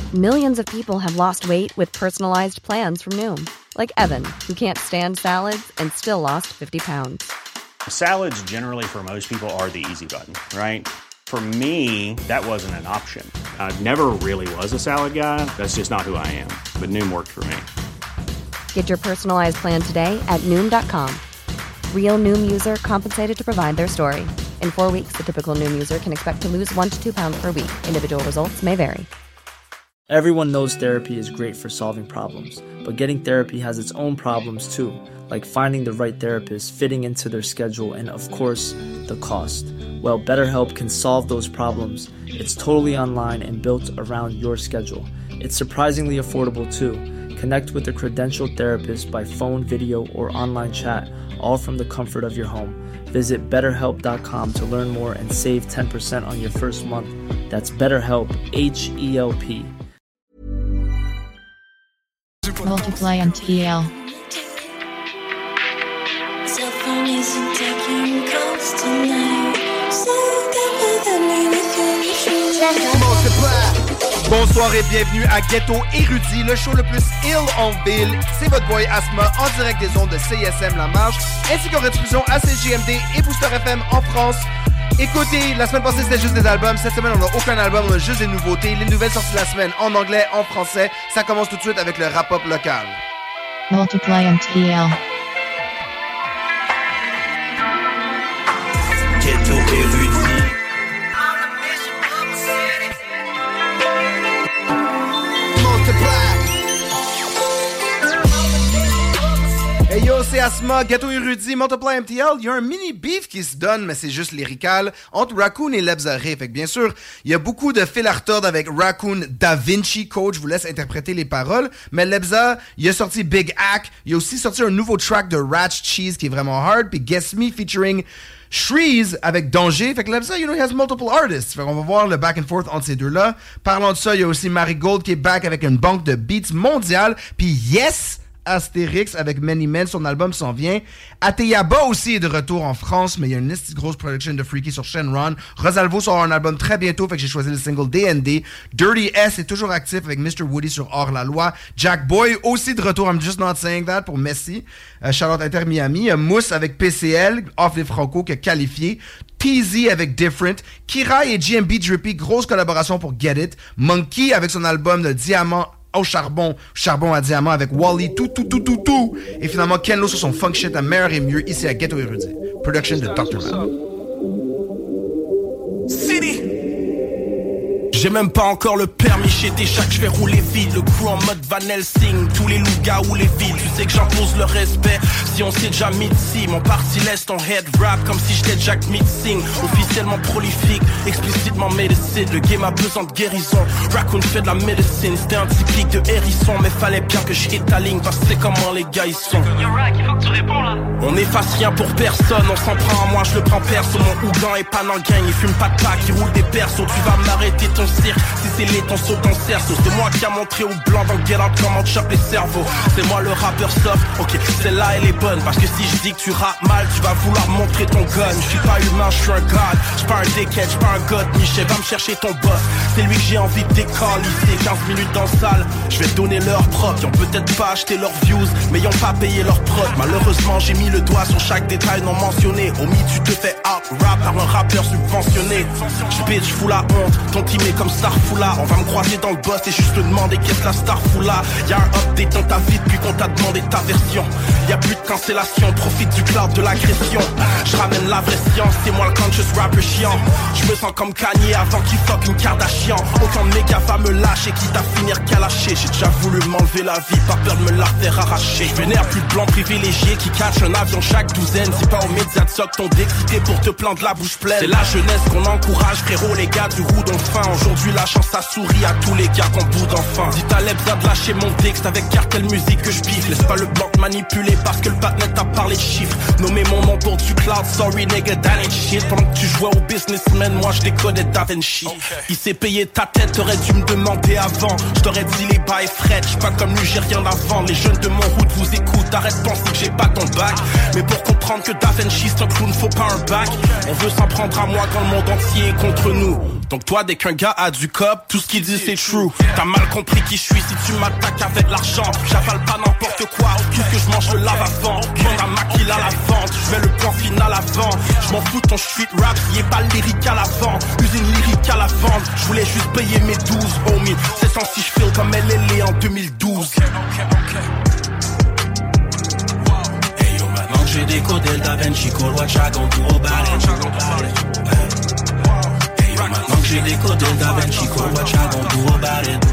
Millions of people have lost weight with personalized plans from Noom. Like Evan, who can't stand salads and still lost 50 pounds. Salads generally for most people are the easy button, right? For me, that wasn't an option. I never really was a salad guy. That's just not who I am. But Noom worked for me. Get your personalized plan today at Noom.com. Real Noom user compensated to provide their story. In 4 weeks, the typical Noom user can expect to lose 1 to 2 pounds per week. Individual results may vary. Everyone knows therapy is great for solving problems, but getting therapy has its own problems too, like finding the right therapist, fitting into their schedule, and of course, the cost. Well, BetterHelp can solve those problems. It's totally online and built around your schedule. It's surprisingly affordable too. Connect with a credentialed therapist by phone, video, or online chat, all from the comfort of your home. Visit BetterHelp.com to learn more and save 10% on your first month. That's BetterHelp, H-E-L-P. Multiply and TL. Bonsoir et bienvenue à Ghetto Érudit, le show le plus ill en ville. C'est votre boy Asma en direct des ondes de CISM La Marge, ainsi qu'en rediffusion à CJMD et Booster FM en France. Écoutez, la semaine passée c'était juste des albums, cette semaine on n'a aucun album, on a juste des nouveautés. Les nouvelles sorties de la semaine en anglais, en français. Ça commence tout de suite avec le rap-up local. Multiply and TL. Ghetto Érudit. Hey yo, c'est Asma, Ghetto Érudit, Multiply MTL. Il y a un mini beef qui se donne, mais c'est juste lyrical, entre Raccoon et Lebza Ray. Fait que bien sûr, il y a beaucoup de fil à retordre avec Raccoon Da Vinci Code. Je vous laisse interpréter les paroles. Mais Lebza, il a sorti Big Ack. Il a aussi sorti un nouveau track de Ratch Cheese qui est vraiment hard. Puis Guess Me featuring Shreeze avec Danger. Fait que Lebza, he has multiple artists. Fait qu'on va voir le back and forth entre ces deux-là. Parlant de ça, il y a aussi Marigold qui est back avec une banque de beats mondiale. Puis Yes! Astérix avec Many Men, son album s'en vient. Ateyaba aussi est de retour en France, mais il y a une grosse production de Freaky sur Shenron. Rosalvo sort un album très bientôt, fait que j'ai choisi le single DND. Dirty S est toujours actif avec Mr. Woody sur Hors la Loi. Jack Boy aussi de retour, I'm just not saying that, pour Messi. Charlotte Inter Miami. Mousse avec PCL, Off les Franco qui a qualifié. TZ avec Different. Kirai et GMB Drippy, grosse collaboration pour Get It. Monkey avec son album de Diamant au charbon à diamant avec Wally, tout. Et finalement, Ken Lo sur son funk shit à meilleur et mieux ici à Ghetto Érudit. Production de Dr. Man. City. J'ai même pas encore le permis, chez Téchac, je vais rouler vite. Le crew en mode Van Helsing, tous les loups-gars ou les villes. Tu sais que j'impose le respect, si on s'est déjà mis ici. Mon parti laisse ton head rap comme si j'étais Jack Mixing. Officiellement prolifique, explicitement médecine. Le game a besoin de guérison, Raccoon fait de la médecine. C'était un typique de hérisson, mais fallait bien que je hit ta ligne. Parce que c'est comment les gars ils sont. Yo Rack, il faut que tu réponds là. On efface rien pour personne, on s'en prend à moi, je le prends perso. Mon Ougan est pas dans le gang, il fume pas de pack, il roule des persos. Tu vas m'arrêter ton cirque, si c'est les ton saut ton cerceau. C'est moi qui a montré au blanc dans le Get Out comment tu chopes les cerveaux. C'est moi le rappeur soft, ok, celle-là elle est bonne. Parce que si je dis que tu rappes mal, tu vas vouloir montrer ton gun. Je suis pas humain, je suis un god, je pas un dickhead, je pas un god Michel, va me chercher ton boss. C'est lui que j'ai envie de décaliser. 15 minutes dans salle, je vais donner leur prod. Ils ont peut-être pas acheté leurs views, mais ils ont pas payé leur prod. Malheureusement j'ai mis le doigt sur chaque détail non mentionné. Omis, tu te fais out-rap par un rappeur subventionné. J'bitch, fous la honte, ton team est comme Starfoula. On va me croiser dans le boss et juste te demander qu'est-ce la Starfoula. Y'a un update dans ta vie depuis qu'on t'a demandé ta version. Y'a plus de cancellation, profite du cloud de l'agression. J'ramène la vraie science, c'est moi le conscious rapper chiant. J'me sens comme Kanye avant qu'il fuck une Kardashian. Aucun méga va me lâcher, quitte à finir calaché. J'ai déjà voulu m'enlever la vie, pas peur de me la faire arracher. J'vénère plus de blancs privilégiés qui catchent un avion chaque douzaine. C'est pas aux médias de soc ton d'excité pour te plaindre la bouche pleine. C'est la jeunesse qu'on encourage, frérot, les gars du roue ont faim. Aujourd'hui la chance ça sourit à tous les gars qu'on boude enfin. Dis à Lebza de lâcher mon texte avec Cartel Musique que je biffe. Laisse pas le blanc manipuler parce que le patnet t'a parlé de chiffres. Nommer mon nom pour du cloud, sorry nigga, that ain't shit. Pendant que tu jouais au businessman, moi je décodais Da Vinci. Il s'est payé ta tête, t'aurais dû me demander avant. Je t'aurais dit les bails fret, j'suis pas comme lui, j'ai rien à vendre. Les jeunes de mon route vous écoutent, arrête de penser que j'ai pas ton bac. Mais pour comprendre que Da Vinci c'est un clown, faut pas un bac. On veut s'en prendre à moi quand le monde entier est contre nous. Donc toi, dès qu'un gars a du cop, tout ce qu'il dit c'est true. T'as mal compris qui je suis si tu m'attaques avec l'argent. J'avale pas n'importe quoi, tout ce que je mange je lave avant. Demande à Maquille à la vente, je mets le plan final avant. Je m'en fous de ton street rap, y est pas lyrique à la vente. Usine lyrique à la vente, je voulais juste payer mes 12 homie. C'est sans si je feel comme LLA en 2012. Hey yo, maintenant que j'ai décodé le Da Vinci Code, what ya gon' do about it? Maintenant que j'ai décodé le Da Vinci Code, what ya gon' do about it?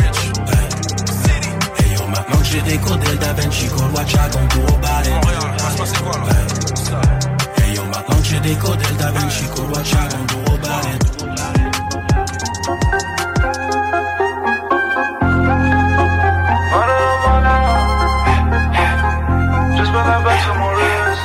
Hey yo, maintenant que j'ai décodé le Da Vinci Code, what ya gon' do about it? Hey yo, maintenant que j'ai décodé le Da Vinci Code, what ya gon' do about it? Just when I'm back to my wrist.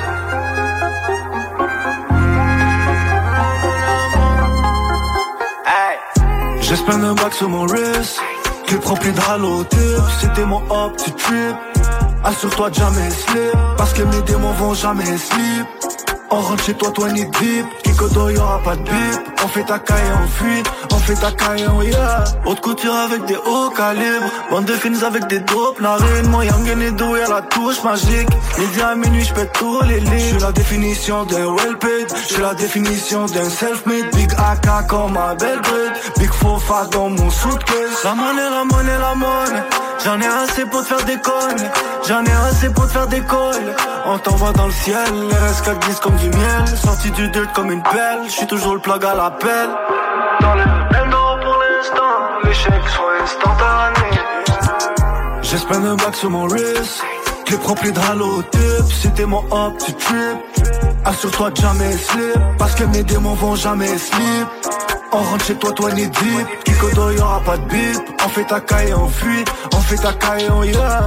J'espère un bac sur mon wrist. Clip rempli de halo tip. C'était mon hop, tu trip. Assure-toi de jamais slip. Parce que mes démons vont jamais slip. On rentre chez toi, toi ni deep. Kikodo, y'aura pas de bip. On fait ta caille, on fuit. On fait ta caille, on yeah. Haute couture avec des hauts calibres. Bande de fins avec des dopes narines. Mon young et doué à la touche magique. Midi à minuit, j'pète tous les lits. J'suis la définition d'un well paid. J'suis la définition d'un self-made. Big AK comme ma belle bride. Big fofa dans mon suitcase. La monnaie, la monnaie, la monnaie. J'en ai assez pour te faire déconner. J'en ai assez pour te faire décoller. On t'envoie dans le ciel. Les restes glissent comme du miel. Sorti du dirt comme une pelle. J'suis toujours le plug à l'appel. Dans le bendo pour l'instant. L'échec soit instantané. J'espère un bac sur mon wrist. Clip rempli de halo tip. C'était mon hop, tu trip. Assure-toi de jamais slip. Parce que mes démons vont jamais slip. On rentre chez toi, toi ni deep. Kikodo, y'aura pas de bip. On fait ta caille, on fuit. On fait ta caille, on yeah.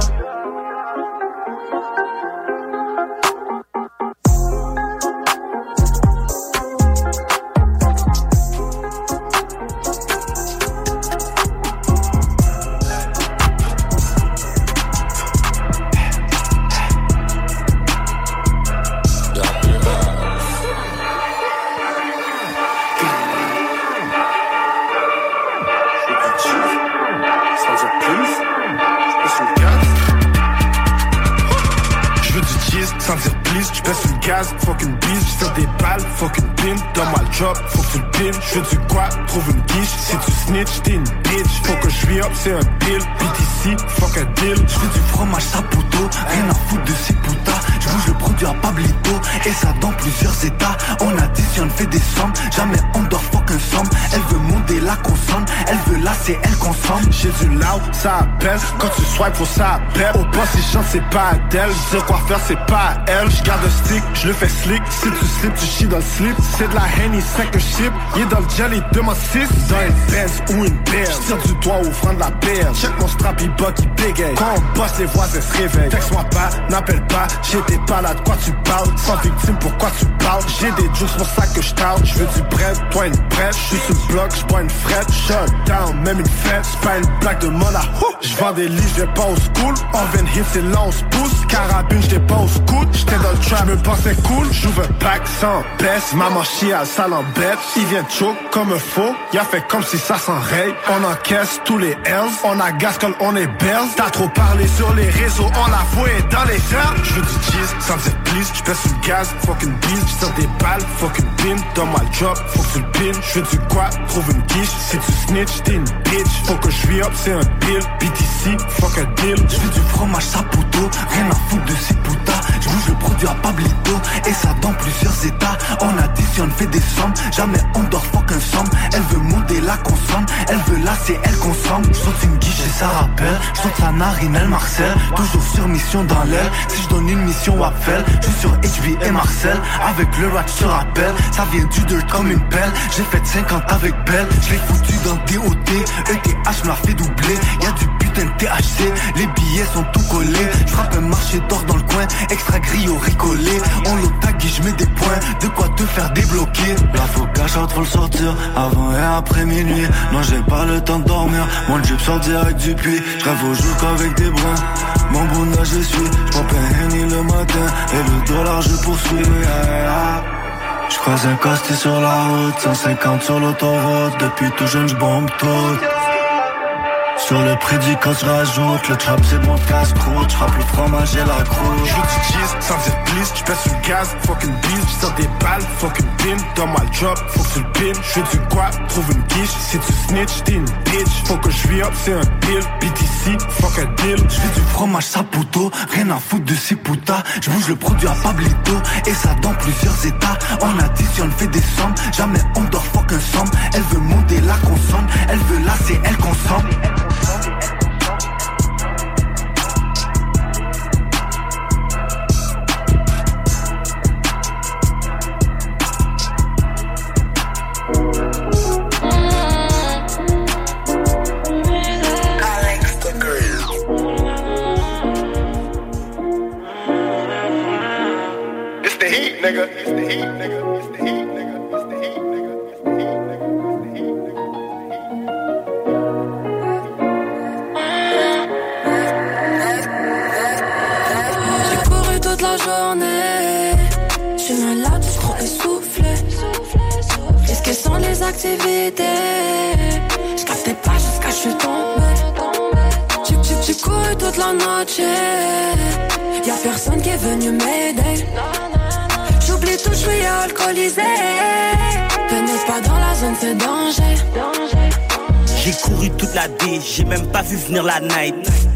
Fucking beast, j'fais des balles, fucking pin. Donne-moi le job, faut que tu le pin. J'fais du quoi, trouve une guiche. Si tu snitch, t'es une bitch. Faut que j'suis up, c'est un bill. BTC, fuck un deal. J'fais du fromage saputo, rien à foutre de ces putas. J'bouge le produit à Pablito, et ça dans plusieurs états. On additionne, fait des sommes, jamais on dort fucking somme. Elle veut monter la consomme, elle veut lasser, elle consomme. J'ai du loud, ça appelle. Quand tu swipes, faut ça appelle. Au boss, les chances, c'est pas d'elle. Dire quoi faire, c'est pas à elle. J'garde un stick, je le fais slick. Si tu slip, tu chies dans le slip. C'est de la Henny, 5 chip. Il est dans le gel, il demande 6. Dans une Benz ou une Benz. J'tire du doigt ouvrant de la perle. Check mon strap, il bug, il bégaye. Quand on bosse, les voisins se réveillent. Texte-moi pas, n'appelle pas. J'étais pas là, de quoi tu parles? Sans victime, pourquoi tu parles? J'ai des juices, pour ça que j'tarde. J'veux du bread, toi une brette. J'suis sur le bloc, j'bois une frette. Shut down, même une fête. J'pas une blague de mona. J'vends des livres, j'vais pas au school. On vient de hit, c'est là, on se pousse. Carabine, j'étais pas au scout. J'étais dans le trap, me pensais cool. J'ouvre un pack sans baisse. Maman chie à la salle en bête. Il vient de choke comme un faux. Y'a fait comme si ça s'enraye. On encaisse tous les L's. On agace comme on est bells. T'as trop parlé sur les réseaux. On la voit dans les airs. J'veux du cheese, sans dire please. J'pèse sur le gaz, fucking beast. J'tire des balles, fucking pin. Donne-moi le job, faut que tu le pin. J'fais du quoi, trouve une guiche. Si tu snitch, t'es une bitch. Faut que j'suis up, c'est un bill. BTC, fuck un deal. J'fais du fromage saputo. Rien à foutre de ces putas. J'bouge le produit à Pablito, et ça dans plusieurs états. On additionne, fait des sommes. Jamais on dort fucking somme. Elle veut monter la consomme. Elle veut lasser, elle consomme. J'saute une guiche et ça rappelle. J'saute sa narine, elle Marcel. Toujours sur mission dans l'aile. Si j'donne une mission à Appel, j'suis sur HB et Marcel. Avec le rap, j'te rappelle. Ça vient du dirt comme une pelle. J'ai fait 50 avec Belle. J'l'ai foutu dans DOT. ETH m'a fait doubler. Y'a du putain de THC. Les billets sont tout collés. J'frappe un marché d'or dans le coin. Extra gris au ricolé. On l'autaque, j'mets des points. De quoi te faire débloquer. La faut cash out, faut le sortir. Avant et après minuit. Non, j'ai pas le temps de dormir. Mon jeep sort direct du puits. J'rêve au jour qu'avec des brins. Mon bondage je suis. J'prends un Henny le matin. Et le dollar je poursuis. J'croise un costé sur la route, 150 sur l'autoroute. Depuis tout jeune j'bombe tout. Sur le prix du cos j'rajoute. Le trap c'est mon casse-croûte. J'rappe le fromage et la croûte. J'joue du cheese sans dire please. J'pèse sur le gaz, fucking beast. J'sors des balles, fucking pin. Donne-moi le job, faut que tu le pin. J'fais du quoi, trouve une quiche. Si tu snitch, t'es une bitch. Faut que j'suis up, c'est un deal. BTC, fuck un deal. J'fais du fromage saputo, rien à foutre de ces putas. J'bouge le produit à Pablito et ça dans plusieurs états. On additionne, fait des sommes, jamais on dort fuck un somme. Elle veut monter la consomme, elle veut lasser, elle consomme. It's the heat, nigga. It's the heat, nigga. It's the heat, nigga. It's the heat, nigga. It's the heat, nigga. It's the heat, nigga. J'ai couru toute la journée. Je me lave, je trop essoufflé. Risqué sans les activités. Je captais pas jusqu'à je suis tombé. J'ai couru toute la noche. Y'a personne qui est venu m'aider. J'oublie tout, j'suis alcoolisé. Venez pas dans la zone, c'est danger. J'ai couru toute la D, j'ai même pas vu venir la night.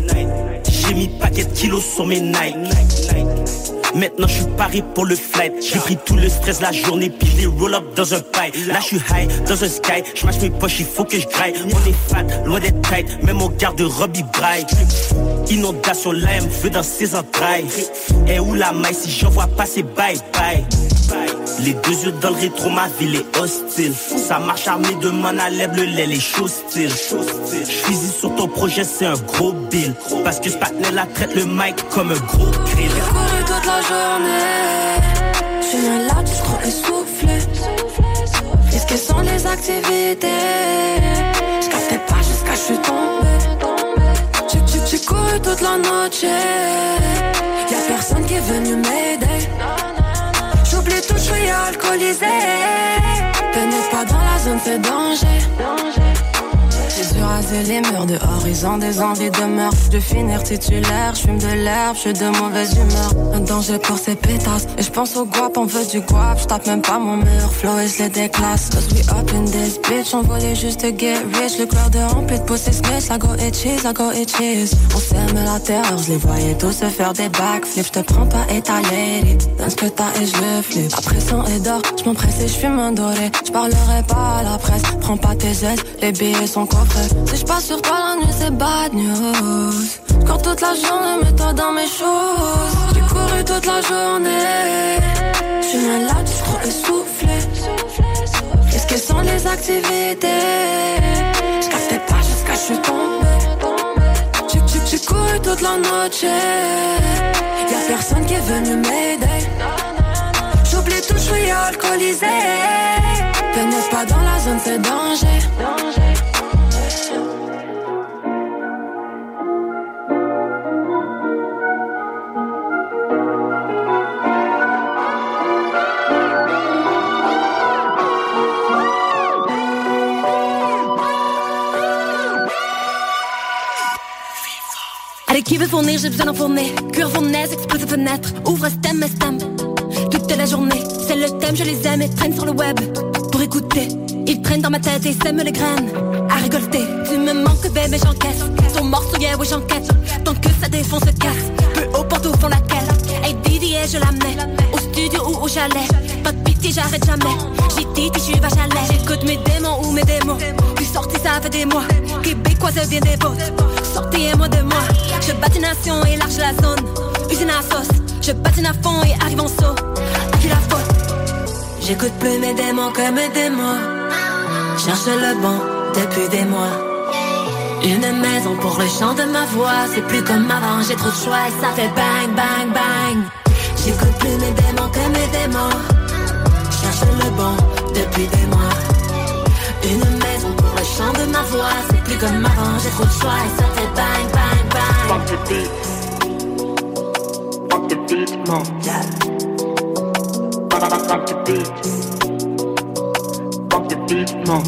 J'ai mis paquet de kilos sur mes Nike. Maintenant je suis paré pour le flight. J'ai pris tout le stress la journée puis les roll up dans un paille. Là je suis high dans un sky. Je mâche mes poches, il faut que je graille. On est fat, loin d'être tight. Même mon garde-robe il braille. Inondation, là elle me veut dans ses entrailles. Et où la maille si j'en vois passer bye bye. Les deux yeux dans le rétro, ma ville est hostile. Ça marche armé de man à lèvres, le lait, les choses style. J'fuisille sur ton projet, c'est un gros bill. Parce que ce partenaire la traite le mic comme un gros grill. J'ai couru toute la journée. Je me lave, je trop essoufflé. Risqué sans les activités. Je captais pas jusqu'à je suis tombé. J'ai couru toute la noche. Y'a personne qui est venu m'aider. J'oublie tout, j'suis alcoolisé. Venez pas dans la zone, c'est danger. J'ai dû raser les murs dehors, ils ont des envies de meurtre. De finir titulaire, j'fume de l'herbe, j'suis de mauvaise humeur. Un danger pour ces pétasses. Et j'pense au guap, on veut du guap. J'tape même pas mon mur, flow et j'les déclasse. Cause we up in this bitch, on voulait juste get rich. Le cœur de rempli de pussy snitch, la go et cheese, la go et cheese. On s'aime la terreur, j'les voyais tous se faire des backflips. J'te prends toi et ta lady, donne ce que t'as et j'le flip. Après sang et d'or, j'm'empresse et j'fume un doré. J'parlerai pas à la presse, prends pas tes aises, les billets sont coffrés. Si j'passe sur toi la nuit c'est bad news. J'cours toute la journée, mets-toi dans mes choses. J'ai couru toute la journée. J'suis malade, j'suis trop essoufflé. Risqué sans les activités. J'captais pas jusqu'à j'suis tombé. J'ai couru toute la noche. Y'a personne qui est venu m'aider. J'oublie tout, j'suis alcoolisé. Venez pas dans la zone, c'est danger. Allez, qui veut fournir, j'ai besoin d'en fournir. Cuir fournaise, explose fenêtre. Ouvre stem, toute la journée, c'est le thème, je les aime et traînent sur le web. Pour écouter, ils traînent dans ma tête et sèment les graines. À récolter, tu me manques bébé, j'encaisse. Son morceau, yeah, oui, j'enquête. Tant que ça défonce, se casse. Peu haut, pantoufle, on laquelle. Hey, Didier, je l'amenais. Au studio ou au chalet. Pas de pitié, j'arrête jamais. J'ai dit, je suis vache à lait. J'écoute mes démons ou mes démons. Puis sorti, ça fait des mois. Québécoise devient des bottes. Sortez-moi de moi. Je bâtis nation et large la zone. Usine à sauce. Je patine à fond et arrive en saut. À qui la faute? J'écoute plus mes démons que mes démons. Cherche le bon depuis des mois. Une maison pour le chant de ma voix. C'est plus comme avant, j'ai trop de choix et ça fait bang, bang, bang. J'écoute plus mes démons que mes démons. Cherche le bon depuis des mois. Une maison pour le chant de ma voix. C'est plus comme avant, j'ai trop de choix et ça fait bang, bang, bang. Fuck the beat. Fuck the beat, no. Yeah. Fuck the beat. rapidement.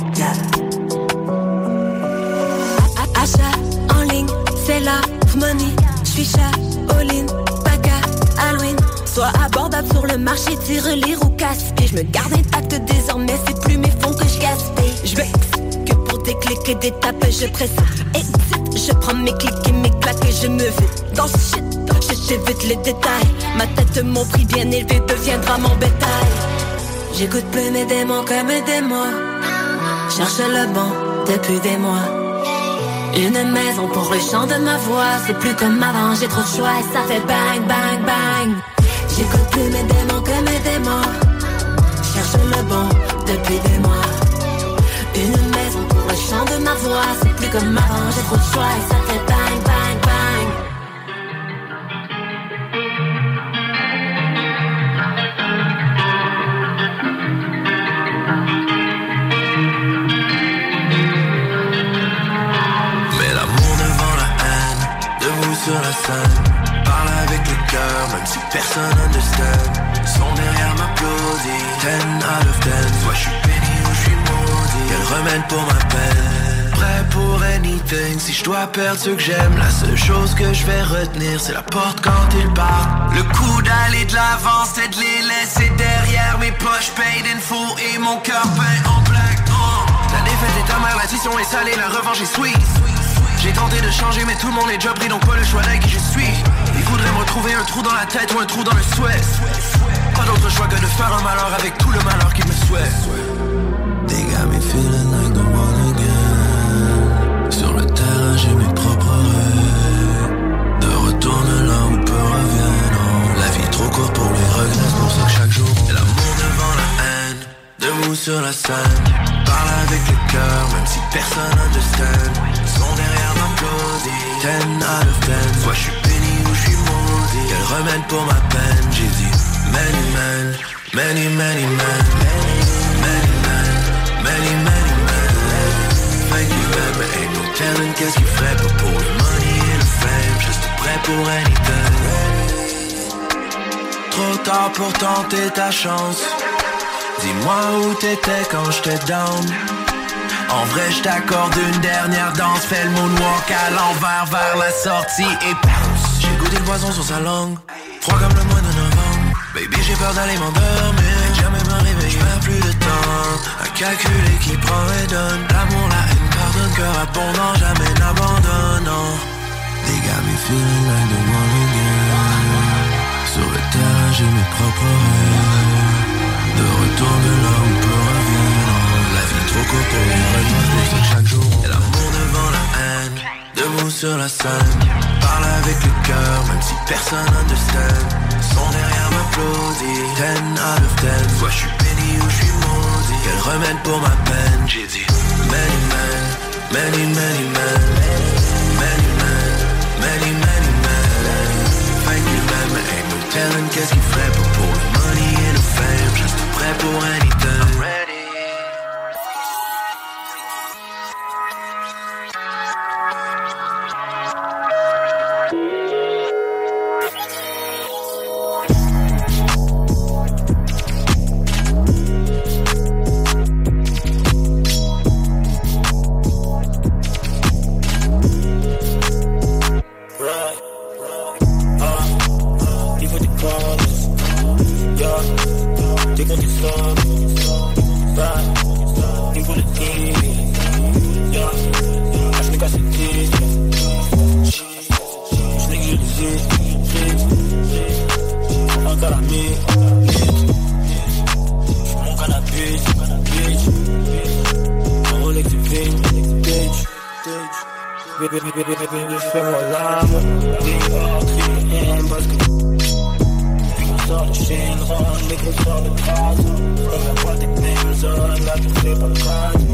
Achat en ligne, c'est la money. J'suis chat, all-in, paca, Halloween. Sois abordable sur le marché, tire les roues casse-pieds. J'me garde intact désormais, c'est plus mes fonds que j'gaspille. J'vais que pour des clics et des tapes, je presse exit. Je prends mes clics et mes claques et je me vide dans ce shit. J'évite les détails. Ma tête, mon prix bien élevé deviendra mon bétail. J'écoute plus mes démons que mes démons. Cherche le bon depuis des mois. Une maison pour le chant de ma voix. C'est plus comme avant, j'ai trop de choix et ça fait bang, bang, bang. J'écoute plus mes démons que mes démons. Cherche le bon depuis des mois. Une maison pour le chant de ma voix. C'est plus comme avant, j'ai trop de choix et ça fait bang, bang, bang. Sur la scène, parle avec le cœur, même si personne understand. Son derrière m'applaudit, 10 out of 10. Soit je suis béni ou je suis maudit. Quel remède pour ma peine. Prêt pour anything, si je dois perdre ceux que j'aime. La seule chose que je vais retenir, c'est la porte quand ils partent. Le coup d'aller de l'avant, c'est de les laisser derrière. Mes poches paid in full et mon cœur peint en black. La défaite est amère, l'addition est salée, la revanche est sweet. J'ai tenté de changer mais tout le monde est déjà pris, donc pas le choix d'être qui je suis. Il faudrait me retrouver un trou dans la tête ou un trou dans le souhait. Pas d'autre choix que de faire un malheur avec tout le malheur qu'ils me souhaitent. They got me feeling like the one again. Sur le terrain j'ai mes propres rêves. De retourner là où peu reviennent. Oh, la vie trop courte pour les regrets, c'est pour ça que chaque jour l'amour devant la haine. Debout sur la scène, parle avec le cœur, même si personne understand. Son derrière m'applaudit, 10 out of 10. Soit je suis béni ou je suis maudit. Quel remède pour ma peine, j'ai dit many men, many, many men. Many men, many, many men. Thank you man, mais ain't no telling qu'est-ce qu'il ferait pas pour le money et le fame. Juste prêt pour anything. Trop tard pour tenter ta chance. Dis-moi où t'étais quand j'étais down. En vrai j't'accorde une dernière danse. Fais le moonwalk à l'envers vers la sortie et bounce. J'ai goûté le poison sur sa langue, froid comme le mois de novembre. Baby j'ai peur d'aller m'endormir, jamais me réveiller. J'perds plus de temps à calculer qui prend et donne. L'amour, la haine, pardonne, cœur abondant, jamais n'abandonnant. They got me feeling like the one again. Sur le terrain j'ai mes propres rêves. De retour de là où peu reviennent. La vie trop courte pour les regrets, c'est chaque jour. Et l'amour devant la haine, debout sur la scène. Parle avec le cœur, même si personne understand. Son derrière m'applaudit, 10 out of 10. Soit je suis béni ou je suis maudit. Quel remède pour ma peine, j'ai dit many men, many, many men. Many men, many, many men. Thank you man, mais ain't no telling qu'est-ce qu'il ferait pas pour le money et le fame. Juste prêt pour anything. I'm ready. Fais-moi l'amour, dehors, trier, parce que les gros sortent de Chine, les gros sortent de Grasse. On n'a pas des mêmes zones, là tout c'est pas grave.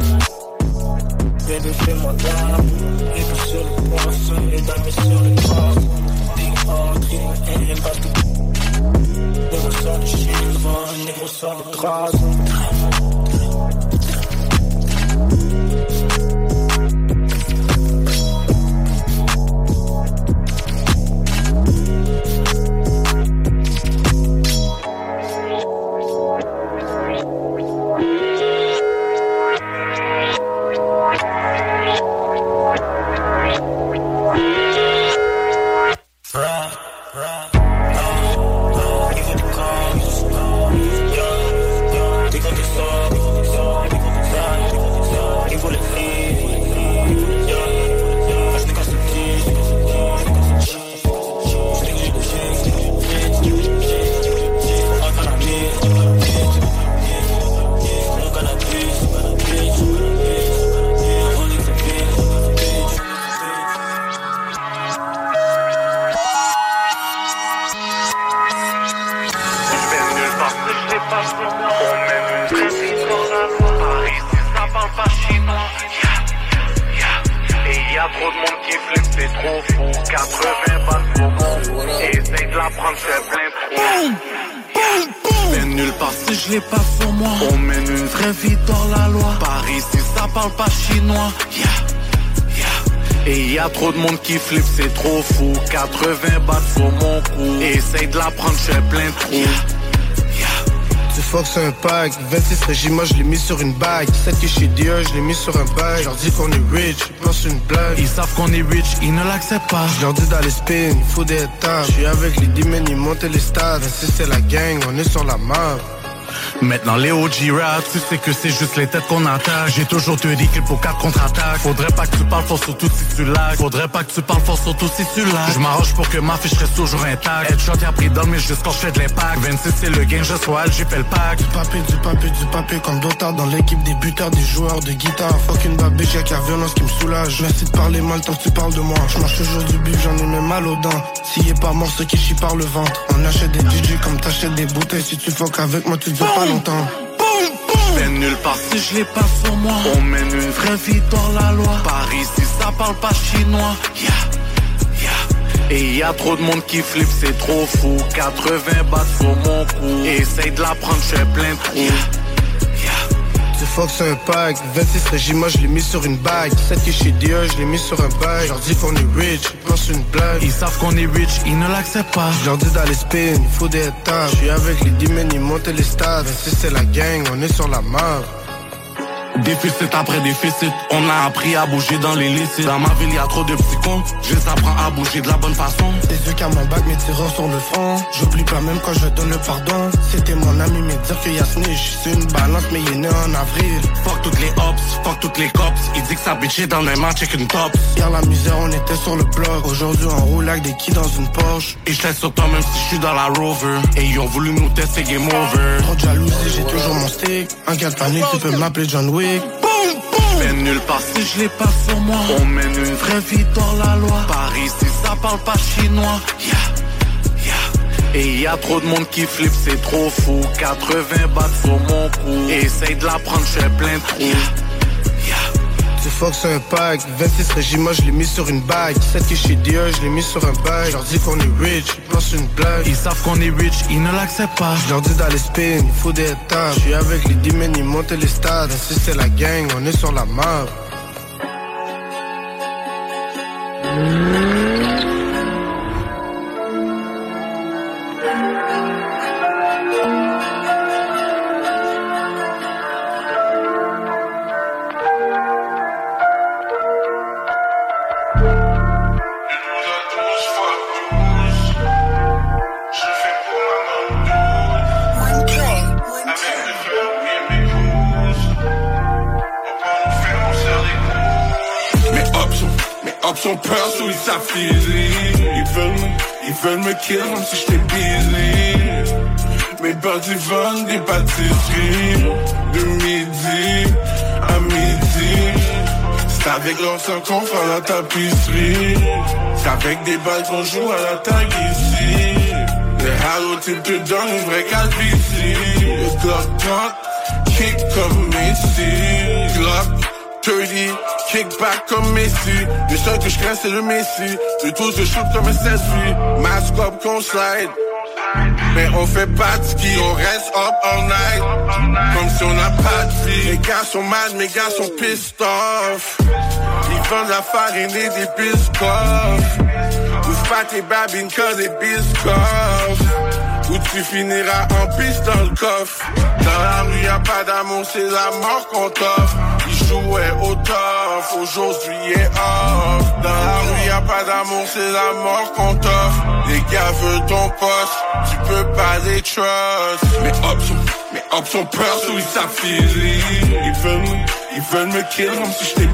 Bébé fais-moi l'amour, et puis sur le poisson, et dames sur le corps. Dehors, trier, parce que les gros sortent de Chine, les gros sortent de Grasse. y'a trop de monde qui flippe, c'est trop fou. 80 balles pour mon. Et essaye de la prendre, c'est plein trop. Mais nulle part si je l'ai pas sur moi. On mène une vraie vie dans la loi. Par ici ça parle pas chinois. Et y a trop de monde qui flippe, c'est trop fou. 80 balles sur mon cou. Et essaye de la prendre, je fais plein de trous. Tu fuck sur un pack, 26 régimes, moi je l'ai mis sur une bague. 7 que chez Dieu, je l'ai mis sur un bail. Je leur dis qu'on est rich, ils pensent une blague. Ils savent qu'on est rich, ils ne l'acceptent pas. Je leur dis d'aller spin, il faut des étapes. Je suis avec les demons, ils montent les stades. 26 c'est la gang, on est sur la map. Maintenant les OG rap, tu sais que c'est juste les têtes qu'on attaque. J'ai toujours te dit qu'il faut 4 contre-attaques. Faudrait pas que tu parles fort surtout si tu lags. Faudrait pas que tu parles fort surtout si tu lags. Je m'arrange pour que ma fiche reste toujours intacte. Headshot y'a pris dans le mille jusqu'à je fais de l'impact. 26 c'est le game, je sois j'ai fait le pack. Du papier comme d'autres dans l'équipe des buteurs, des joueurs de guitare. Fuck une babéche, y'a que la violence qui me soulage. Merci de parler mal tant que tu parles de moi. Je marche toujours du bif, j'en ai même mal aux dents. S'il est pas mort, ceux qui chient par le ventre. On achète des DJ comme t'achètes des bouteilles. Si tu fuck avec moi, tu te veux pas longtemps. Mais nulle part si je l'ai pas sur moi. On mène une vraie vie dans la loi. Par ici ça parle pas chinois. Et y a trop de monde qui flippe, c'est trop fou. 80 balles sur mon cou. Et essaye de la prendre, je fais plein de trous. Tu fuck sur un pack, 26 régimes, moi je l'ai mis sur une bague. 7 que chez Dieu, je l'ai mis sur un bail. Je leur dis qu'on est rich, ils pensent une blague. Ils savent qu'on est rich, ils ne l'acceptent pas. Je leur dis d'aller spin, il faut des étapes. Je suis avec les demons, ils montent les stades. 26 c'est la gang, on est sur la map. Déficit après déficit, on a appris à bouger dans les licites. Dans ma ville y'a trop de petits cons, je les apprends à bouger de la bonne façon. Tes yeux qu'à mon bac, mes tireurs sur le front. J'oublie pas même quand je donne le pardon. C'était mon ami me dire qu'il y a snitch. C'est une balance mais il est né en avril. Fuck toutes les hops, fuck toutes les cops. Il dit que sa bitch est dans les mains, check une top. Hier la misère on était sur le bloc. Aujourd'hui on roule avec des quilles dans une Porsche. Et je sur toi même si je suis dans la Rover. Et ils ont voulu nous tester game over. Trop de jalousie, j'ai toujours mon stick. En cas de panique tu peux m'appeler John Wick. Mais nulle part si je l'ai pas sur moi. On mène une vraie vie dans la loi. Par ici ça parle pas chinois. Et y a trop de monde qui flippe, c'est trop fou. 80 balles sur mon cou. Et essaye de la prendre, je fais plein de trous. Tu fuck sur un pack, 26 régimes, moi je l'ai mis sur une bague. 7 que chez Dieu, je l'ai mis sur un bail. Je leur dis qu'on est rich, ils pensent une blague. Ils savent qu'on est rich, ils ne l'acceptent pas. Je leur dis d'aller spin, il faut des étapes. Je suis avec les demons, ils montent les stades. 26 c'est la gang, on est sur la map. Sont peur sous sa physique. Ils veulent me kill comme si j'étais busy. Mes buddies vendent des pâtisseries. De midi à midi. C'est avec leur sang qu'on fait la tapisserie. C'est avec des balles qu'on joue à la tag ici. Les Halo types te donnent une vraie calvitie. Le Glock 30, kick comme Messi. Glock 30, kickback comme Messi. Le seul que je crains c'est le Messi. Le tout se shoot comme un selfie. Mask up qu'on slide. Mais on fait pas de ski, on reste up all night. Comme si on n'a pas de vie. Les gars sont mad, mes gars sont pissed off. Ils vendent la farine et des biscoffs. Ouvre pas tes babines quand des biscoffs. Ou tu finiras en piste dans le coffre. Dans la rue y'a pas d'amour, c'est la mort qu'on t'offre. Ils jouaient au tough, aujourd'hui est off. Dans la rue y'a pas d'amour, c'est la mort qu'on t'offre. Les gars veulent ton poste, tu peux pas les trust. Mes hops sont peur sous sa physique. Ils veulent me kill comme si j'étais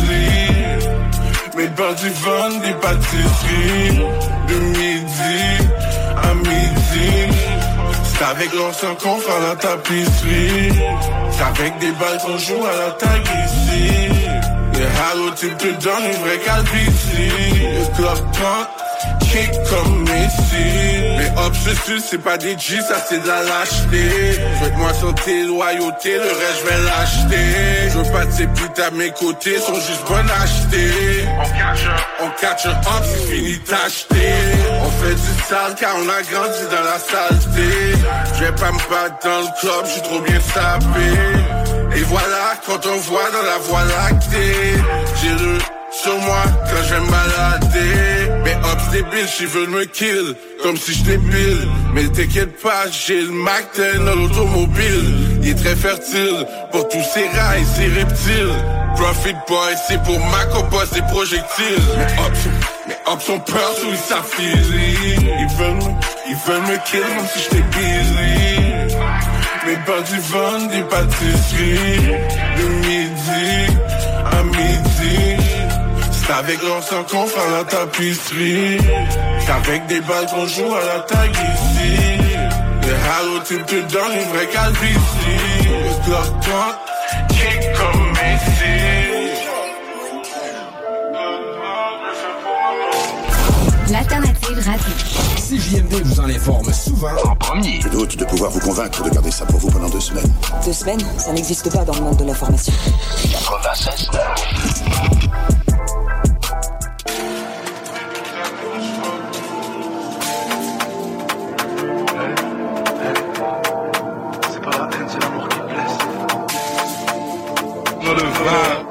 busy. Mes buddies vendent des pâtisseries. De midi à midi. C'est avec leur sang qu'on fait la tapisserie. C'est avec des balles qu'on joue à la tag ici. Les Halo types te donnent une vraie calvitie. Le Glock 30, kick comme missile. Mais obsessus, c'est pas des G, ça c'est de la lâcheté. Faites-moi sentir loyauté, le reste je vais l'acheter. Je veux pas de ces putes à mes côtés, sont juste bonnes à acheter. On catch un hop, c'est fini d'acheter. On fait du sale car on a grandi dans la saleté. Je vais pas me battre dans le club, je suis trop bien sapé. Et voilà, quand on voit dans la voie lactée, j'ai le sur moi quand je vais me balader. Mais hops débiles, j'y veux me kill comme si j'étais Bill. Mais t'inquiète pas, j'ai le Mac 10 dans l'automobile. Il est très fertile pour tous ces rats et ces reptiles. Profit boy, c'est pour ma qu'on bosse des projectiles. Mais hops ont peur, sous ils s'affilent. Ils veulent me kill comme si j'étais busy. Mes bandits vendent des pâtisseries. De midi à midi. C'est avec l'ancien qu'on fera la tapisserie. C'est avec des balles qu'on joue à la tag ici. Les Halo Team te donnent une vraie calvitie. Le Glock 30, kick comme Messi. L'alternative radio. CJMD vous en informe souvent en premier. Je doute de pouvoir vous convaincre de garder ça pour vous pendant 2 semaines. 2 semaines, ça n'existe pas dans le monde de l'information. 96. C'est pas la haine, c'est l'amour qui blesse. Dans le vin.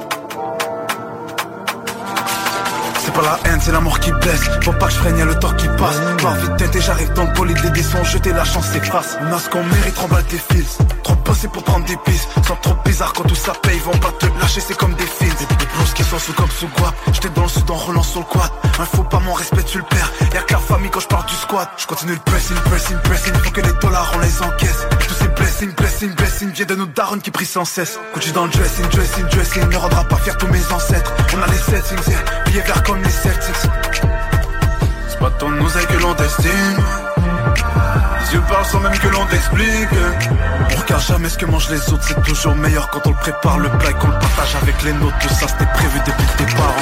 C'est pas la haine, c'est l'amour qui blesse. Faut pas que je freine, y'a le temps qui passe. Pas vite tête et j'arrive dans le bolide, les dés sont jetés, la chance s'efface. On a ce qu'on mérite, remballe tes fils. Trop bossé pour prendre des pistes. Sans trop bizarre quand tout ça paye, vont pas te lâcher, c'est comme des films. Des blouses qui sont sous comme sous guap. J'étais dans le sud en relance sur le quad. Un faux pas, mon respect tu le perds. Y'a que la famille quand je pars du squat. Je continue le pressing. Faut que les dollars on les encaisse. Tous ces blessings, viennent de nos darons qui prient sans cesse. Gucci dans le dressing, ne rendra pas fier tous mes ancêtres. On a les settings, yeah, billets verts comme les Celtics. C'est pas ton oseille que l'on t'estime. Les yeux parlent sans même que l'on t'explique. On regarde jamais ce que mangent les autres. C'est toujours meilleur quand on le prépare. Le plat et qu'on le partage avec les nôtres. Tout ça c'était prévu depuis le départ.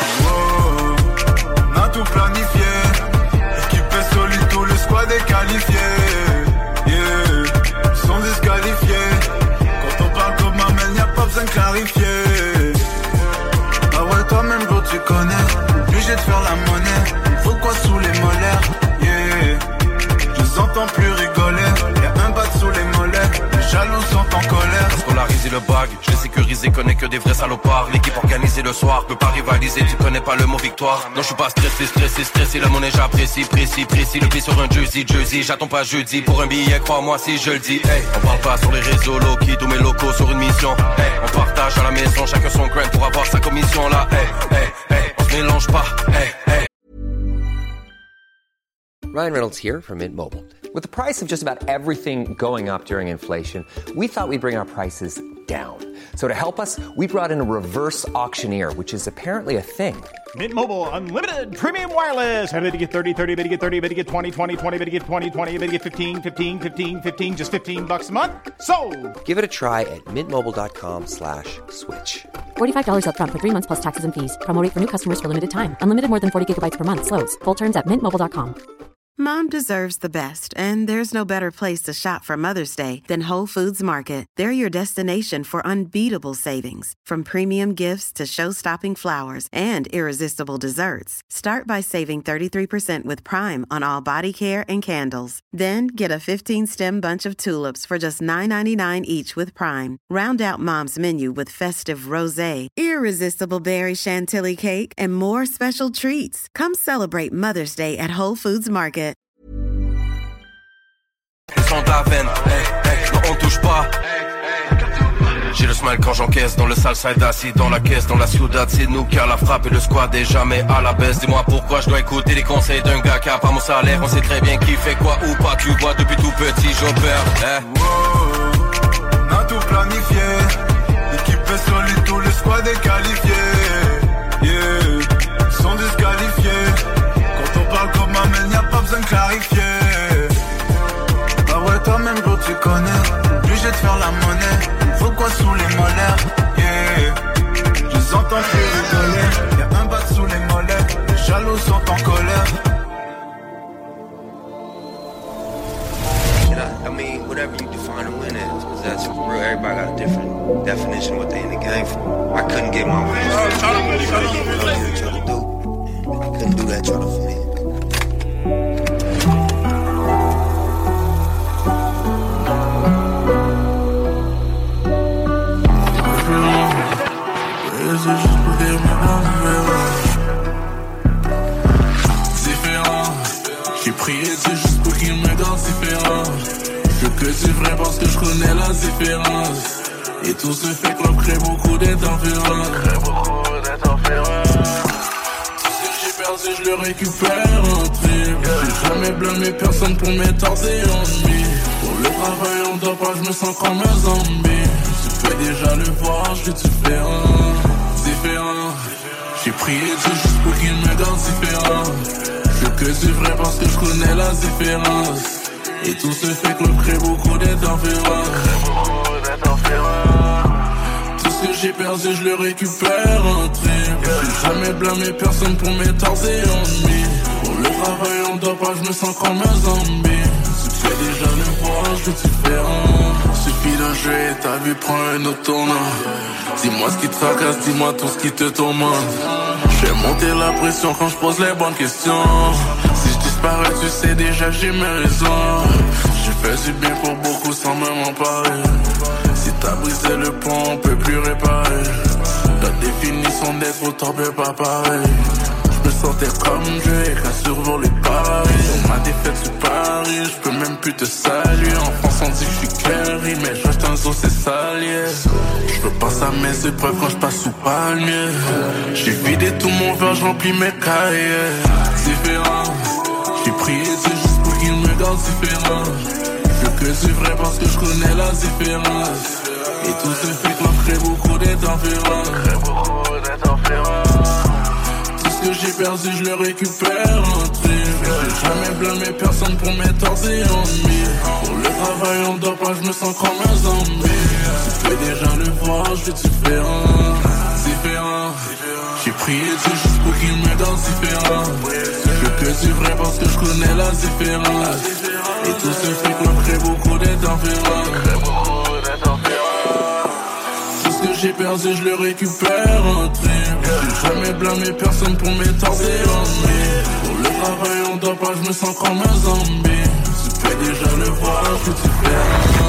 On a tout planifié. Équipé solide, tout le squad est qualifié. Yeah, ils sont disqualifiés. Quand on parle comme ma mère, y'a pas besoin de clarifier. Ah ouais, toi-même bro tu connais. Obligé de faire la monnaie. Faut quoi sous les molaires. Yeah, je les entends plus rigoler. Y'a un bat sous les mollets. Les jaloux sont en colère. Scolariser le bag, je l'ai sécurisé, connais que des vrais salopards. L'équipe organisée le soir, peut pas rivaliser, tu connais pas le mot victoire. Non je suis pas stressé, le monnaie j'apprécie, précis. Le pied sur un jersey, j'attends pas jeudi pour un billet, crois-moi si je le dis. Hey, on parle pas sur les réseaux, low-key, tous mes locaux sur une mission. Hey, on partage à la maison, chacun son grind pour avoir sa commission là. Hey, on se mélange pas, hey. Ryan Reynolds here from Mint Mobile. With the price of just about everything going up during inflation, we thought we'd bring our prices down. So to help us, we brought in a reverse auctioneer, which is apparently a thing. Mint Mobile Unlimited Premium Wireless. How to get 30, 30, bit to get 30, bit to get 20, 20, 20, bit to get 20, 20, bit to get 15, 15, 15, 15, just $15 a month? Sold! Give it a try at mintmobile.com/switch. $45 up front for 3 months plus taxes and fees. Promo rate for new customers for limited time. Unlimited more than 40 gigabytes per month. Slows full terms at mintmobile.com. Mom deserves the best, and there's no better place to shop for Mother's Day than Whole Foods Market. They're your destination for unbeatable savings, from premium gifts to show-stopping flowers and irresistible desserts. Start by saving 33% with Prime on all body care and candles. Then get a 15-stem bunch of tulips for just $9.99 each with Prime. Round out Mom's menu with festive rosé, irresistible berry chantilly cake, and more special treats. Come celebrate Mother's Day at Whole Foods Market. Ils sont de la veine, non on touche pas. J'ai le smile quand j'encaisse dans le sale side assis dans la caisse, dans la ciudad, c'est nous qui a la frappe et le squad est jamais à la baisse. Dis-moi pourquoi je dois écouter les conseils d'un gars qui a pas mon salaire. On sait très bien qui fait quoi ou pas, tu vois depuis tout petit j'opère. On a tout planifié, l'équipe est solide, tout le squad est qualifié. Yeah, ils sont disqualifiés. Quand on parle comme ma mère, y'a pas besoin de clarifier. Ah ouais, toi-même bro tu connais, obligé de faire la monnaie. Faut quoi sous les molaires, yeah. Je les entends plus rigoler. Y'a un bat sous les mollets, les jaloux sont en colère. question what they in the game for. I couldn't get my wins. Couldn't do that trying to fit in. J'ai prié Dieu juste pour qu'il me garde différent. Je veux que du vrai parce que je connais la différence. Et tout ce fait qu'on crée beaucoup d'interférences. Tout ce que j'ai perdu je le récupère en triple. J'ai jamais blâmé personne pour mes torts et ennemis. Pour le travail en dopage je me sens comme un zombie. Tu peux déjà le voir, je suis différent. J'ai prié Dieu juste pour qu'il me garde différent. Je veux que c'est vrai parce que je connais la différence. Et tout se fait que l'on crée beaucoup d'interférences. Tout ce que j'ai perdu je le récupère en triple. J'ai jamais blâmé personne pour mes torts et ennemis. Pour le travail en dopage je me sens comme un zombie. Tu peux déjà le voir, je suis différent. Suffit d'un jeu et ta vie prend un autre tournant. Dis-moi ce qui te tracasse, dis-moi tout ce qui te tourmente. Je fais monter la pression quand je pose les bonnes questions. Si je disparais, tu sais déjà j'ai mes raisons. J'ai fait du bien pour beaucoup sans même en parler. Si t'as brisé le pont, on peut plus réparer. La définition d'être autant peut pas pareil. Je me sentais comme Dieu qu'à survoler Paris. On m'a défaite sur Paris, je peux même plus te saluer. En France on dit que je suis carry, mais je reste un zoo c'est salier. Je veux passer à mes épreuves quand je passe sous palmier. J'ai vidé tout mon verre, je remplis mes cahiers. Différent, j'ai prié Dieu juste pour qu'il me garde différent. Je veux que c'est vrai parce que je connais la différence. Et tout se fait qu'on crée beaucoup d'interférences. Que j'ai perdu, je le récupère en triple. J'ai jamais blâmé personne pour mes torts et ennemis. Pour le travail en dopage, je me sens comme un zombie. Tu peux déjà le voir, je suis différent. J'ai prié Dieu juste pour qu'il me garde différent. Je veux que c'est vrai parce que je connais la différence. Et tout se fait qu'on crée beaucoup d'interférences. Que j'ai perdu, je le récupère en triple. J'ai jamais blâmé personne pour mes torts et ennemis. Pour le travail en dopage, je me sens comme un zombie. Tu peux déjà le voir, je suis différent.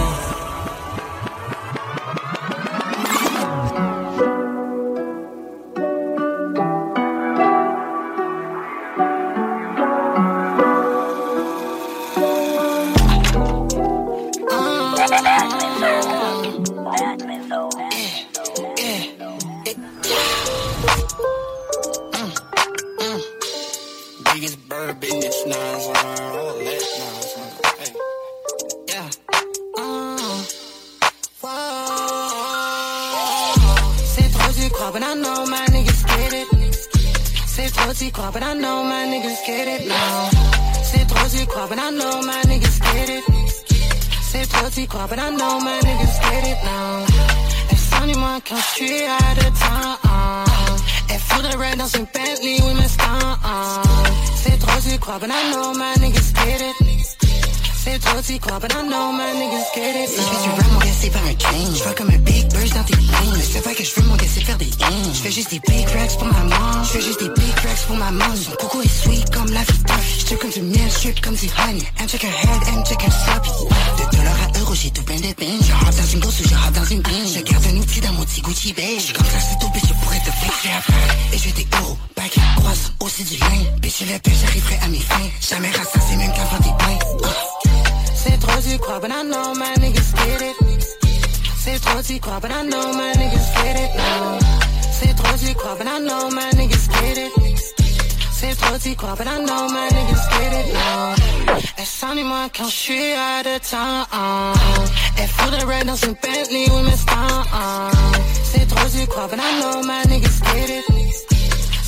But I know my niggas get it now. C'est trop d'y croire, but I know my niggas get it. C'est trop d'y croire, but I know my niggas get it now. Laisse-moi quand je suis à de temps. Elle faudrait dans une Bentley, oui mais c'est trop d'y croire, but I know my niggas get it. C'est trop d'y croire, but I know my niggas get it. Si je fais du rap, mon gars c'est pas un game. Je vois comme un big burst dans tes planes. Mais c'est pas que je veux, mon gars c'est faire des gains. Je fais juste des big racks pour ma mom. Je fais juste des big racks pour ma mom. Son coco est sweet comme la vie tough. Je comme du miel, strip comme du honey. I'm check her head, I'm check her sloppy. De dollars à euros, j'ai tout plein de peine. Je hop dans une gosse ou je hop dans une bin. Je garde un outil dans mon petit Gucci beige. J'suis comme ça, c'est tout, bitch, je pourrais te fixer après. Et je des euros, back, cross, aussi du lin. Bitch, je l'ai pêche, j'arriverai à mes fins. Jamais rassasié, même qu'avant des pains. C'est trop d'y croire, but I know my niggas get it. C'est trop d'y croire, but I know my niggas get it now. C'est trop d'y croire, but I know my niggas get it. C'est trop d'y croire, but I know my niggas get it now. Elle s'ennuie-moi quand je suis à de temps. Elle faudrait dans une Bentley, oui mais c'est trop d'y croire, but I know my niggas get it.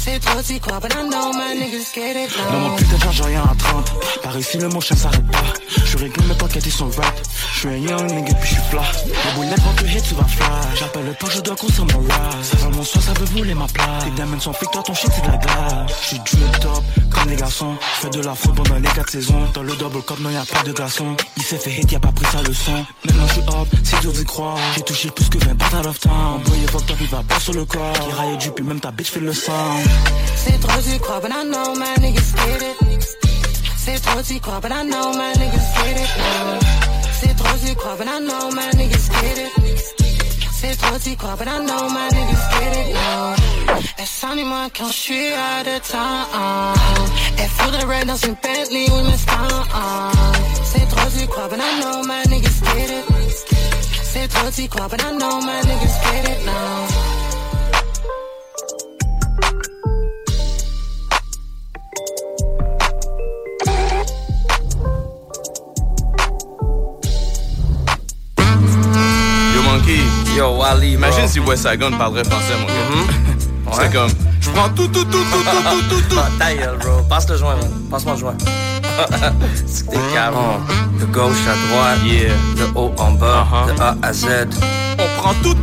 C'est trop t'y crois, but I know my niggas get it now. Dans mon putain de j'ai rien à 30. Par ici le motion s'arrête pas. Je régule mes pockets et son rap. Je suis un young nigga puis je suis plat. Les boulettes vont te hit, tu vas fly. J'appelle le pas, je dois construire mon rap. Ça va mon soin, ça veut voler ma place. Tes diamonds sont fake, toi ton shit c'est de la glace. Je suis drip top, comme les garçons. Je fais de la faute pendant les 4 saisons. Dans le double cup, non y'a pas de glaçon. Il s'est fait hit, y'a pas pris sa leçon. Maintenant je suis up, c'est dur d'y croire. J'ai touché plus que 20 battes out of town. Boy, fuck top, il va pas sur le corps. Qui raille du puis même ta bitch fait le sang. C'est trop t'y crois, but I know my niggas get it. C'est trop t'y crois, but I know my niggas get it now. C'est trop t'y crois, but I know my niggas get it. C'est trop t'y crois, but I know my niggas get it now. Elle s'ennuie-moi quand je suis out de temps. Elle faudrait dans une Bentley ou une Mustang. C'est trop t'y crois, but I know my niggas get it. C'est trop t'y crois, but I know my niggas get it now. Yo, Wally, imagine si West Saigon parlerait français, mon gars. C'est comme, je prends tout. Ta gueule, bro. Passe le joint, man. Passe-moi le joint. C'est que t'es calme. De gauche à droite, yeah. De haut en bas, de A à Z. On prend tout.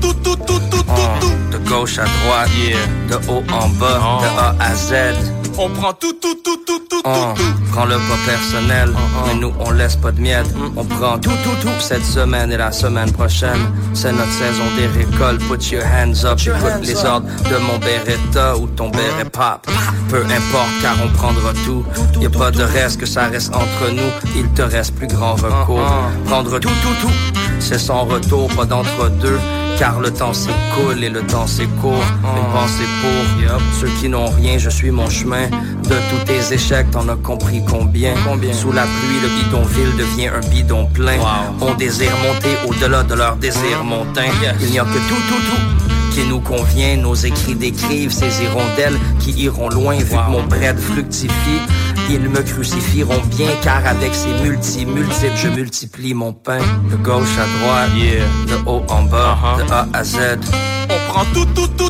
De gauche à droite, yeah. De haut en bas, de A à Z. On prend tout. Prends-le pas personnel, mais nous on laisse pas de miettes. On prend tout. Cette semaine et la semaine prochaine, c'est notre saison des récoltes. Put your hands up, écoute les ordres de mon Beretta ou ton béret pop. Peu importe car on prendra tout. Y'a pas de reste que ça reste entre nous. Il te reste plus grand recours. Prendre tout. C'est son retour, pas d'entre-deux. Car le temps s'écoule et le temps c'est court. Une pensée pour ceux qui n'ont rien, je suis mon chemin. De tous tes échecs, t'en as compris combien. Sous la pluie, le bidonville devient un bidon plein. On désire monter au-delà de leur désir montain. Il n'y a que tout qui nous convient. Nos écrits décrivent ces hirondelles qui iront loin. Vu que mon bread fructifie, ils me crucifieront bien. Car avec ces multiples, je multiplie mon pain. De gauche à droite, yeah. De haut en bas, de A à Z. On prend tout.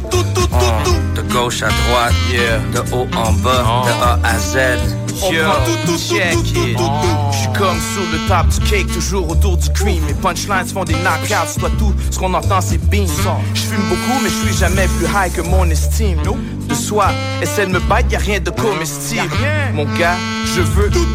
De gauche à droite, yeah. De haut en bas, de A à Z. On prend tout. J'suis comme sur le top du cake, toujours autour du cream. Les punchlines font des knockouts, soit tout ce qu'on entend c'est beam. J'fume beaucoup mais j'suis jamais plus high que mon estime. De soi, essaie de me battre, y'a rien de comestible. Mon gars, je veux tout.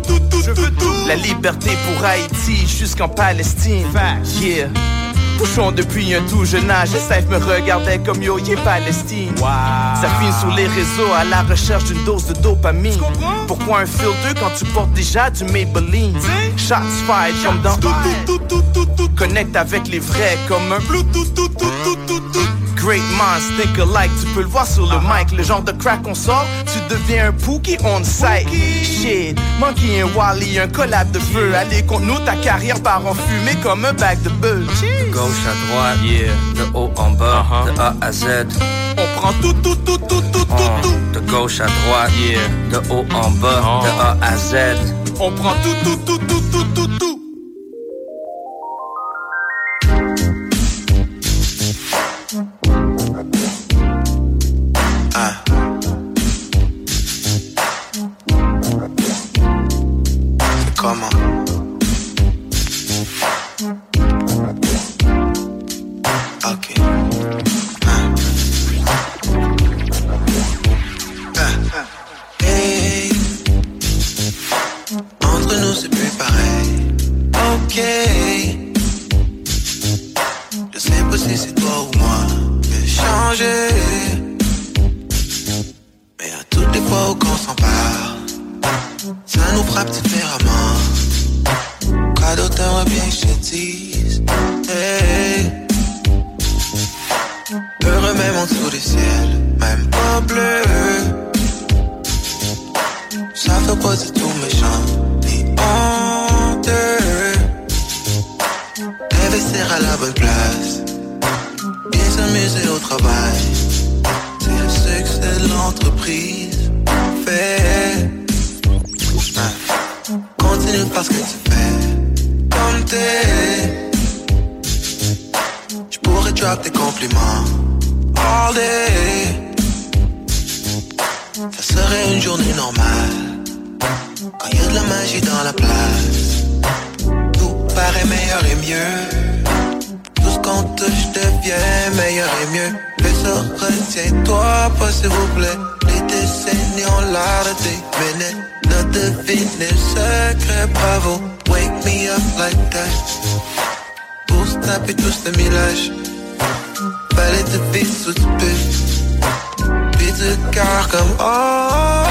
La liberté pour Haïti jusqu'en Palestine. Yeah. Pouchon depuis un tout jeune âge, Steph me regardait comme yo, y'a Palestine. Ça finit sur les réseaux à la recherche d'une dose de dopamine. Pourquoi un filtre quand tu portes déjà du Maybelline? Shots fired comme dans connecte avec les vrais comme un Bluetooth. Great minds think alike, tu peux le voir sur le mic. Le genre de crack qu'on sort, tu deviens un Pookie on site. Shit, Monkey and Wally, un collab de feu. Allez contre nous, ta carrière part en fumée comme un bac de bœuf. De gauche à droite, yeah. De haut en bas, de A à Z. On prend tout. De gauche à droite, yeah. De haut en bas, de A à Z. On prend tout. Comment? Ok. Hey. Entre nous c'est plus pareil. Ok. Je sais pas si c'est toi ou moi qui a changé. Mais à toutes les fois où qu'on s'empare, ça nous frappe différemment. Quoi d'autre t'aimerais bien que je te dise? Hey. Heureux même en dessous du ciel, même pas bleu. Ça fait pas du tout méchant, ni honteux. Investir à la bonne place, bien s'amuser au travail. C'est le succès de l'entreprise. Fait. Continue de faire ce que tu fais, comme t'es. J'pourrais drop tes compliments all day. Retiens-toi pas s'il vous plaît. Les décennies ont l'air de des minutes. Notre vie n'est secret, bravo. Wake me up like that. Pour snapper tout ce millage. Fallait te vivre sous du pif. Puis du cœur comme oh.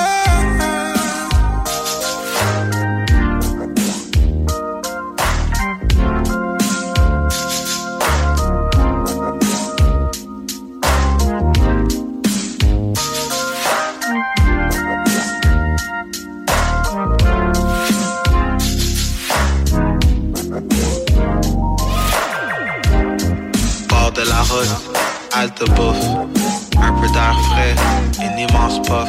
De la route, halte bouffe, un peu d'air frais, une immense puff.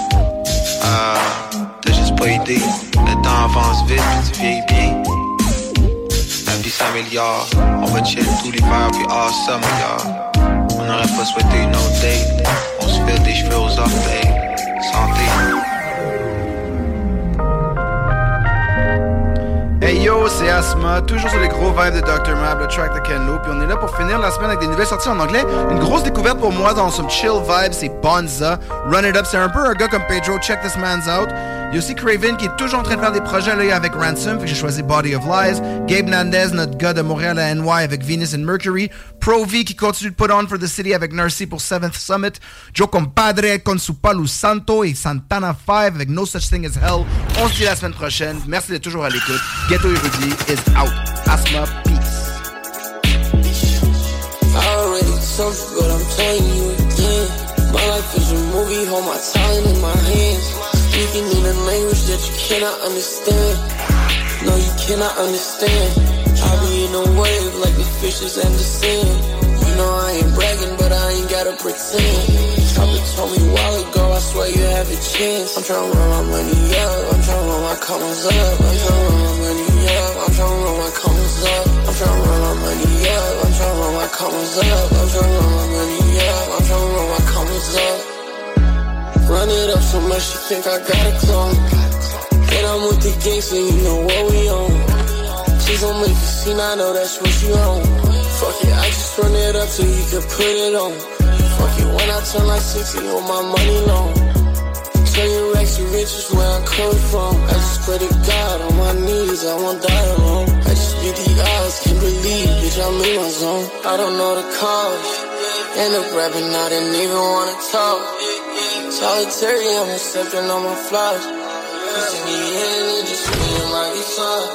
T'as juste pas idée, le temps avance vite puis tu vieillis bien. La vie s'améliore, on va chill tout l'hiver puis all summer. On n'aurait pas souhaité une autre date, on se fait des cheveux aux orteils. Santé. Hey yo, c'est Asma, toujours sur les gros vibes de Dr. Mab, le track de Ken Lo, puis on est là pour finir la semaine avec des nouvelles sorties en anglais. Une grosse découverte pour moi dans son chill vibe, c'est Bonza. Run It Up, c'est un peu un gars comme Pedro, check this man's out. Il y a aussi Craven qui est toujours en train de faire des projets là avec Ransom, fait que j'ai choisi Body of Lies. Gabe Nandez, notre gars de Montréal à NY avec Venus and Mercury. Pro V qui continue de put on for the city avec Narcy pour 7th Summit. Joe Compadre con su Palo Santo et Santana 5 avec No Such Thing as Hell. On se dit la semaine prochaine. Merci d'être toujours à l'écoute. Ghetto Érudit is out. Asma, peace. I already told you, but I'm telling you again. My life is a movie, hold my talent in my hands. Speaking in a language that you cannot understand. No, you cannot understand. I be in a wave like the fishes and the sand. You know I ain't bragging, but I ain't gotta pretend. Chopper told me a while ago, I swear you have a chance. I'm tryna run my money up, I'm tryna run my commas up. I'm tryna run my money up, I'm tryna run my commas up. I'm tryna run my money up, I'm tryna run my commas up. I'm tryna run my money up, I'm tryna run my commas up. Run it up so much you think I got a clone. And I'm with the gang so you know what we on. Please don't make a scene, I know that's what you own. Fuck it, I just run it up so you can put it on. Fuck it, when I turn like 60 on my money long. Turn your racks to riches where I come from. I just pray to God on my knees, I won't die alone. I just beat the odds, can't believe, bitch, I'm in my zone. I don't know the cause. End up rapping, I didn't even wanna talk. Solitary, I'm accepting all my flaws. Cause in the end, it just feeling like it's up.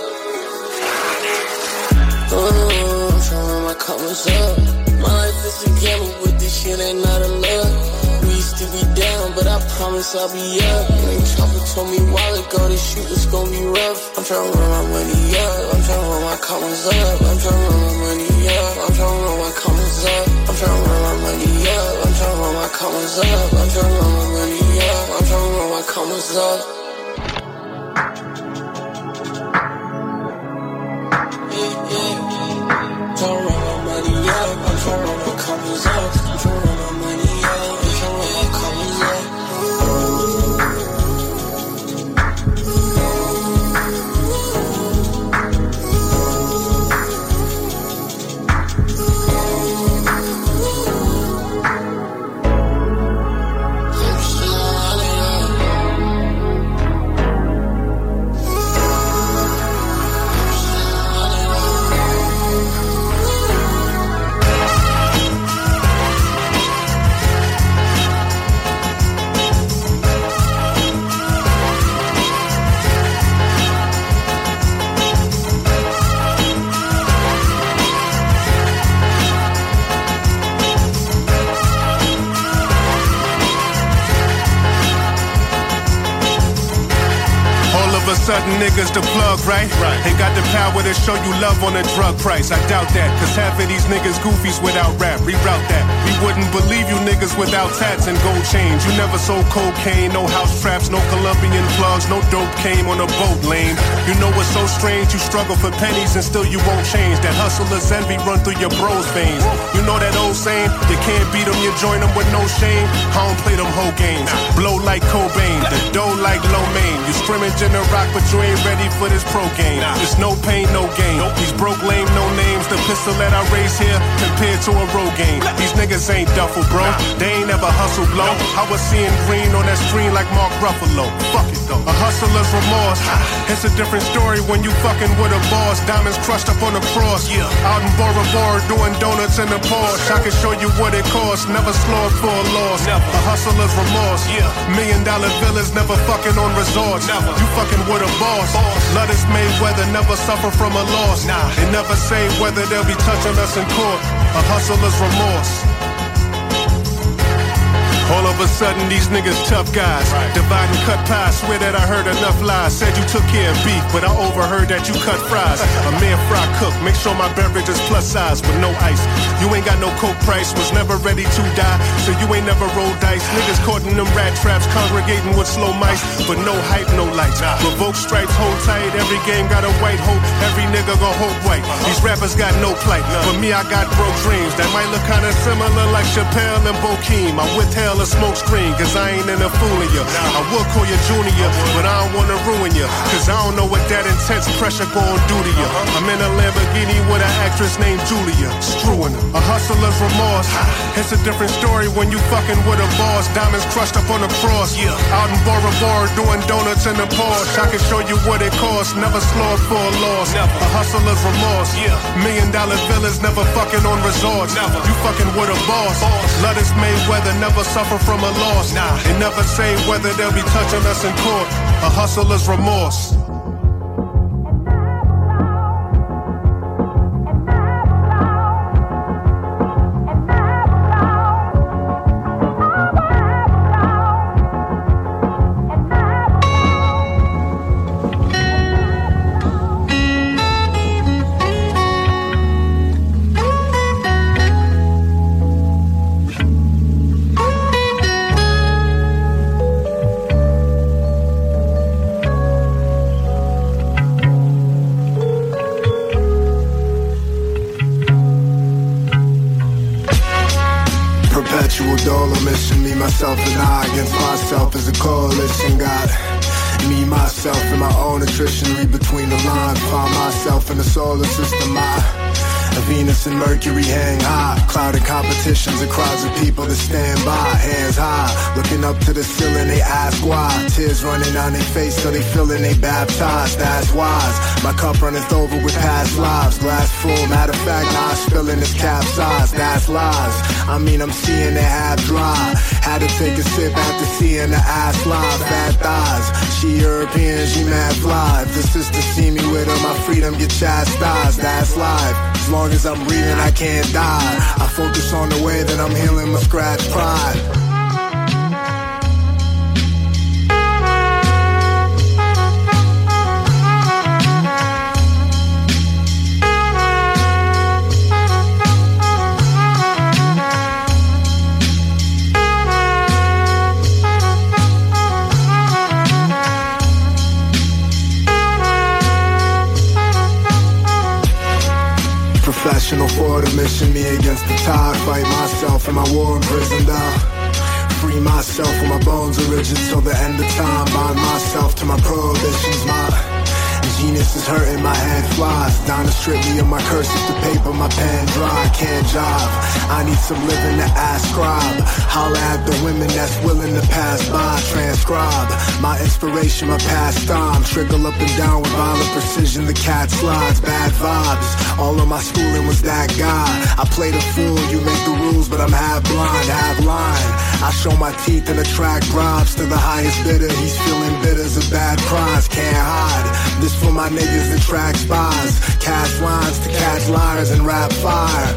I'm trying to run my commas up. My life is a gamble, but this shit ain't not a luck. We used to be down, but I promise I'll be up. And Chopper told me a while ago this shit was gonna be rough. I'm trying to run my money up, I'm trying to run my commas up. I'm trying to run my money up, I'm trying to run my commas up. I'm trying to run my money up, I'm trying to run my commas up. I'm trying to run my money up, I'm trying to run my commas up. I'm trying to run my money up, I'm trying to run my commas up. I'm trying to run my money up, I'm trying to run my commas up. Sudden niggas the plug, right? Ain't got the power to show you love on a drug price. I doubt that, cause half of these niggas goofies without rap. Reroute that. We wouldn't believe you niggas without tats and gold chains. You never sold cocaine, no house traps, no Colombian plugs, no dope came on a boat lane. You know what's so strange? You struggle for pennies and still you won't change. That hustler's envy run through your bros' veins. You know that old saying? You can't beat them, you join them with no shame. I don't play them whole games. Blow like Cobain, the dough like Lo Mein. You scrimmage in the rock, but but you ain't ready for this pro game. It's no pain, no gain. These broke lame, no names. The pistol that I raise here compared to a road game. These niggas ain't duffel, bro. They ain't ever hustle blow. I was seeing green on that screen like Mark Ruffalo. Fuck it though. A hustler's remorse. It's a different story when you fucking with a boss. Diamonds crushed up on the cross. Out in Bora Bora doing donuts in the Porsche. I can show you what it costs. Never slow up for a loss. A hustler's remorse. $1 million villas never fucking on resorts. You fucking with a boss. Let us Mayweather never suffer from a loss. And never say whether they'll be touching us in court. A hustler's remorse. All of a sudden, these niggas tough guys. Divide and cut pies, swear that I heard enough lies. Said you took care of beef, but I overheard that you cut fries. A man fry cook, make sure my beverage is plus size with no ice. You ain't got no coke price, was never ready to die, so you ain't never rolled dice. Niggas caught in them rat traps, congregating with slow mice, but no hype, no lights. Revoke stripes, hold tight, every game got a white hope. Every nigga gon' hope white. These rappers got no plight, but me, I got broke dreams that might look kinda similar like Chappelle and Bokeem. I withheld a smoke screen, cause I ain't into fooling you. I will call you junior, but I don't wanna ruin you, cause I don't know what that intense pressure gon' do to you. I'm in a Lamborghini with an actress named Julia, screwing her. A hustler's remorse. It's a different story when you fucking with a boss. Diamonds crushed up on the cross. Out in Bora Bora doing donuts in the Porsche. I can show you what it costs. Never slow up for a loss. A hustler's remorse. $1 million villas never fucking on resorts. You fucking with a boss. Let us Mayweather never suffer from a loss. And never say whether they'll be touching us in court. A hustler's remorse. Myself and I against myself as a coalition. Got me, myself, and my own attrition. Read between the lines, find myself in the solar system. Venus and Mercury hang high. Clouded competitions and crowds of people that stand by. Hands high, looking up to the ceiling, they ask why. Tears running down their face so they feeling they baptized. That's wise. My cup runneth over with past lives. Glass full, matter of fact, now I'm spilling this capsize. That's lies. I mean, I'm seeing it half dry. Had to take a sip after seeing the ass live. Fat thighs. She European, she mad fly. If the sisters see me with her, my freedom get chastised. That's life. As long as I'm breathing, I can't die. I focus on the way that I'm healing my scratch pride. Professional for the mission, me against the tide. Fight myself in my war imprisoned out. Free myself when my bones are rigid till the end of time. Bind myself to my prohibitions. My genius is hurting, my head flies. Down the strip, me and my curses to paper, my pen dry. Can't jive, I need some living to ascribe. Holla at the women that's willing to pass by. Transcribe my inspiration, my pastime. Trickle up and down with violent precision. The cat slides, bad vibes. All of my schooling was that guy. I play the fool, you make the rules, but I'm half blind, half blind. I show my teeth and attract bribes to the highest bidder. He's feeling bitters of bad crimes, can't hide. This for my niggas that track spies. Cash lines to catch liars and rap fire.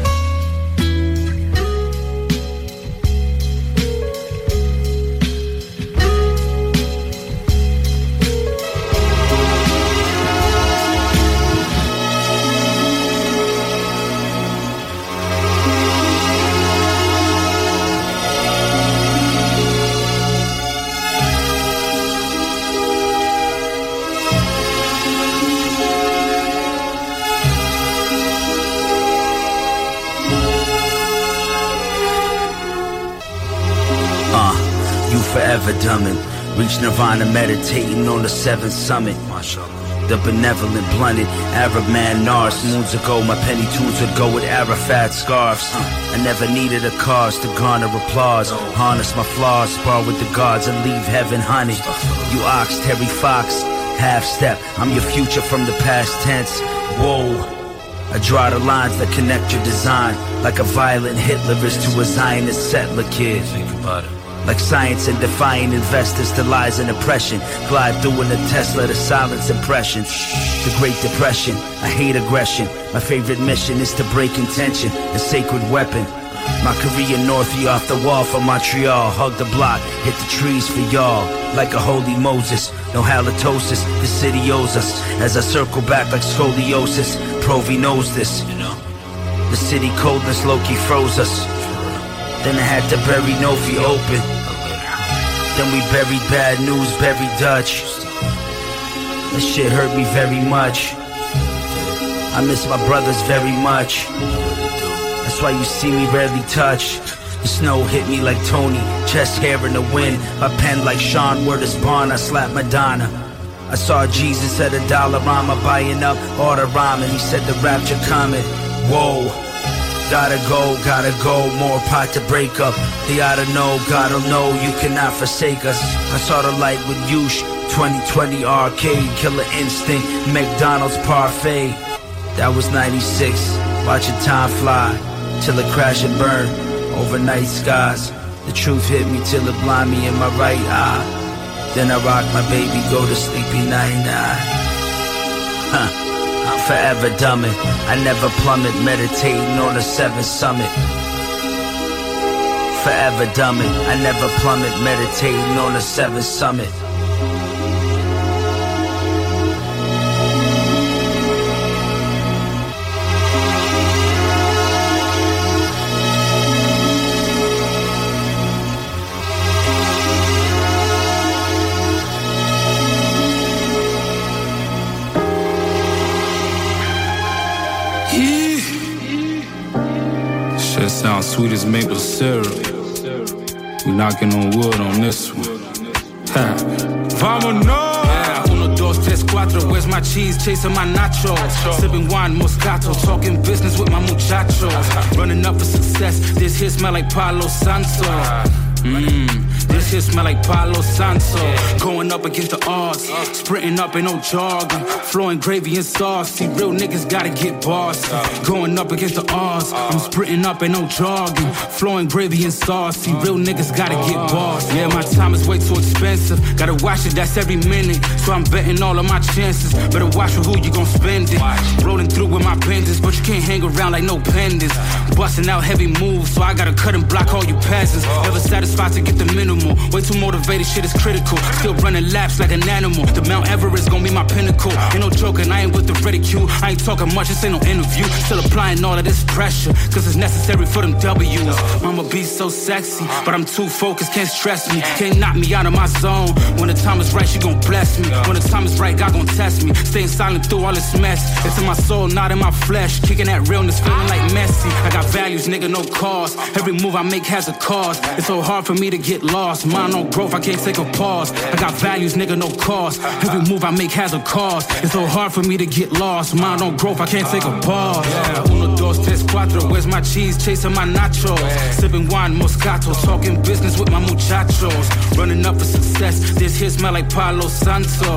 Forever dumbing. Reach nirvana meditating on the seventh summit. The benevolent, blunted Arab man Nars. Moons ago, my penny tunes would go with Arafat scarves. I never needed a cause to garner applause. Harness my flaws, spar with the gods and leave heaven haunted. You ox, Terry Fox, half step. I'm your future from the past tense. Whoa. I draw the lines that connect your design, like a violent Hitler is to a Zionist settler kid. Think about it. Like science and defying investors to lies and oppression. Glide through in a Tesla to silence impressions. The Great Depression, I hate aggression. My favorite mission is to break intention, a sacred weapon. My Korean Northie off the wall for Montreal. Hug the block, hit the trees for y'all. Like a holy Moses, no halitosis, the city owes us. As I circle back like scoliosis, Provi knows this. The city coldness low-key froze us. Then I had to bury Novi open. Then we buried bad news, buried Dutch. That shit hurt me very much. I miss my brothers very much. That's why you see me rarely touch. The snow hit me like Tony, chest hair in the wind. My pen like Sean, word is born, I slapped Madonna. I saw Jesus at a Dollarama buying up all the ramen. He said the rapture coming. Whoa. Gotta go, more pot to break up. They oughta know, God'll know, you cannot forsake us. I saw the light with Yush, 2020 arcade, Killer Instinct, McDonald's parfait. That was 96, watching time fly, till it crash and burn, over night skies. The truth hit me till it blind me in my right eye. Then I rock my baby, go to sleepy night-night. I'm forever dumbing, I never plummet, meditating on the seventh summit. Forever dumbing, I never plummet, meditating on the seventh summit. Sounds sweet as maple syrup. We knocking on wood on this one. Vámonos! Yeah, 1, 2, 3, 4. Where's my cheese? Chasing my nachos. Sipping wine, Moscato. Talking business with my muchachos. Running up for success. This here smell like Palo Santo. This shit smell like Palo Santo. Going up against the odds. Sprinting up, ain't no jogging. Flowing gravy and sauce. See, real niggas gotta get bossy. Going up against the odds. I'm sprinting up, ain't no jogging. Flowing gravy and sauce. See, real niggas gotta get bossy. Yeah, my time is way too expensive. Gotta watch it, that's every minute. So I'm betting all of my chances. Better watch with who you gon' spend it. Rolling through with my pendants, but you can't hang around like no pendants. Busting out heavy moves, so I gotta cut and block all you peasants. Never satisfied to get the minimal. Way too motivated, shit is critical. Still running laps like an animal. The Mount Everest gon' be my pinnacle. Ain't no joking, I ain't with the ridicule. I ain't talking much, this ain't no interview. Still applying all of this pressure, cause it's necessary for them W's. Mama be so sexy, but I'm too focused, can't stress me. Can't knock me out of my zone. When the time is right, she gon' bless me. When the time is right, God gon' test me. Staying silent through all this mess. It's in my soul, not in my flesh. Kicking that realness, feeling like Messi. I got values, nigga, no cause. Every move I make has a cause. It's so hard for me to get lost. Mind on growth, I can't take a pause. I got values, nigga, no cause. Every move I make has a cause. It's so hard for me to get lost. Mind on growth, I can't take a pause. Yeah, 1, 2, 3, 4. Where's my cheese? Chasing my nachos. Sipping wine, Moscato. Talking business with my muchachos. Running up for success. This here smell like Palo Santo.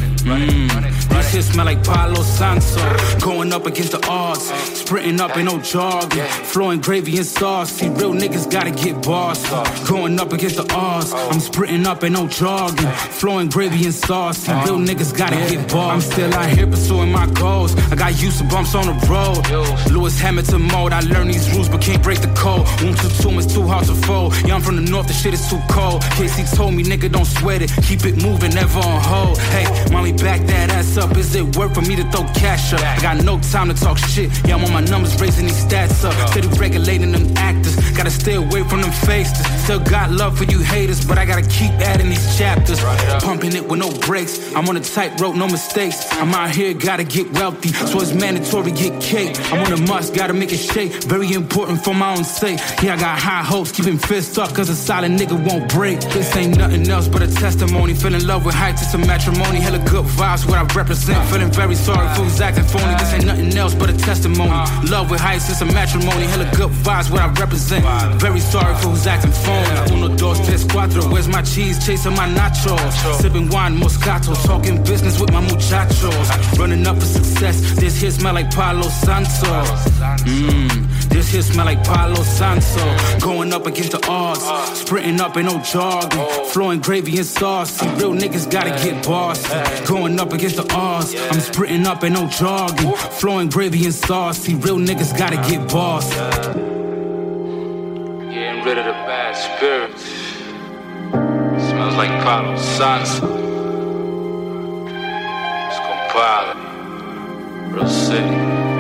This shit smell like Palo Santo. Going up against the odds. Sprinting up, ain't no jogging. Flowing gravy and sauce. See, real niggas gotta get bossed. Going up against the odds. I'm sprinting up, ain't no jogging. Flowing gravy and sauce. See, real niggas gotta get bossed. I'm still out here pursuing my goals. I got used to bumps on the road. Lewis Hamilton mode. I learned these rules but can't break the code. 1, 2, 2, it's too hard to fold. Yeah, I'm from the north, the shit is too cold. Casey told me, nigga, don't sweat it. Keep it moving, never on hold. Hey, mommy back that ass up. Is it worth for me to throw cash up? Got no time to talk shit. Yeah, I'm on my numbers, raising these stats up. Steady regulating them actors. Gotta stay away from them faces. Still got love for you haters, but I gotta keep adding these chapters. Pumping it with no breaks. I'm on a tightrope, no mistakes. I'm out here, gotta get wealthy, so it's mandatory get cake. I'm on a must, gotta make it shake. Very important for my own sake. Yeah, I got high hopes, keeping fists up, cause a solid nigga won't break. This ain't nothing else but a testimony. Fell in love with heights, it's a matrimony. Hella good vibes, what I represent. Feeling very sorry for who's acting phony. This ain't nothing else but a testimony. Love with heights, it's a matrimony. Hella good vibes, what I represent. Very sorry for who's acting phony. Uno, dos, tres, cuatro. Where's my cheese? Chasing my nachos. Sipping wine, Moscato. Talking business with my muchachos. Running up for success. This here smell like Palo Santo. This here smell like Palo Santo. Going up against the odds. Sprinting up ain't no jogging. Flowing gravy and sauce. See, real niggas gotta get bossy. Going up against the odds. I'm sprinting up ain't no jogging. Flowing gravy and sauce. See, real niggas gotta get bossy. Getting rid of the bad spirits. Smells like Palo Santo. It's compiled. Real city.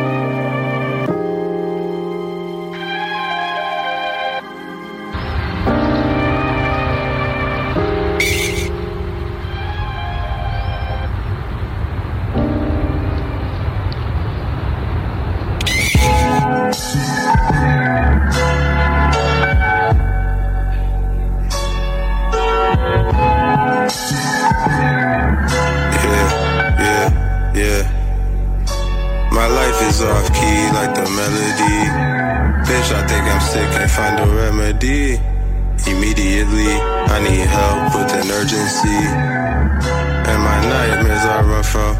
Off key like the melody. Bitch, I think I'm sick, can't find a remedy. Immediately, I need help with an urgency. And my nightmares I run from.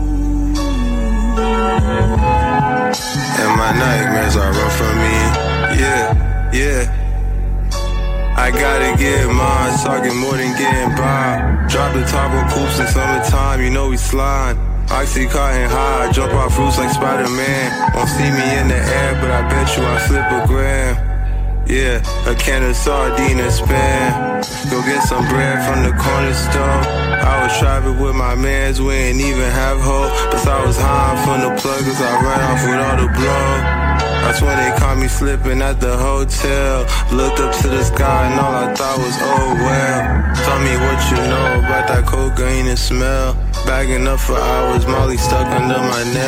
And my nightmares I run from me. Yeah. I gotta get mine, talking more than getting by. Drop the top of coops in summertime, you know we slide. Oxycontin high, jump off roofs like Spider-Man. Won't see me in the air, but I bet you I flip a gram. Yeah, a can of sardine and spam. Go get some bread from the corner store. I was traveling with my mans, we ain't even have hope. But I was high from the plug, cause I ran off with all the blow. That's when they caught me slipping at the hotel. Looked up to the sky and all I thought was, oh well. Tell me what you know about that cocaine and smell. Bagging up for hours, Molly stuck under my neck.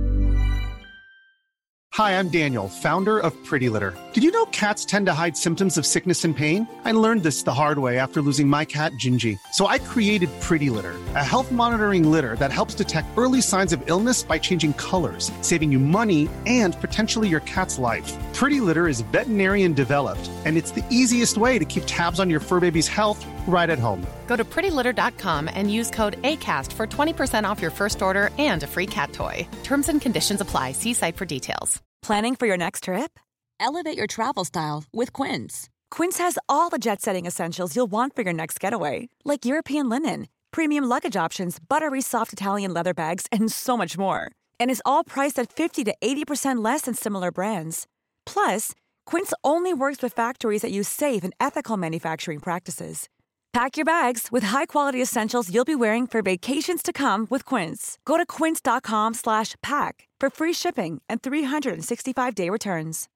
Hi, I'm Daniel, founder of Pretty Litter. Did you know cats tend to hide symptoms of sickness and pain? I learned this the hard way after losing my cat, Gingy. So I created Pretty Litter, a health monitoring litter that helps detect early signs of illness by changing colors, saving you money and potentially your cat's life. Pretty Litter is veterinarian developed, and it's the easiest way to keep tabs on your fur baby's health right at home. Go to prettylitter.com and use code ACAST for 20% off your first order and a free cat toy. Terms and conditions apply. See site for details. Planning for your next trip? Elevate your travel style with Quince. Quince has all the jet-setting essentials you'll want for your next getaway, like European linen, premium luggage options, buttery soft Italian leather bags, and so much more. And is all priced at 50 to 80% less than similar brands. Plus, Quince only works with factories that use safe and ethical manufacturing practices. Pack your bags with high-quality essentials you'll be wearing for vacations to come with Quince. Go to quince.com/pack for free shipping and 365-day returns.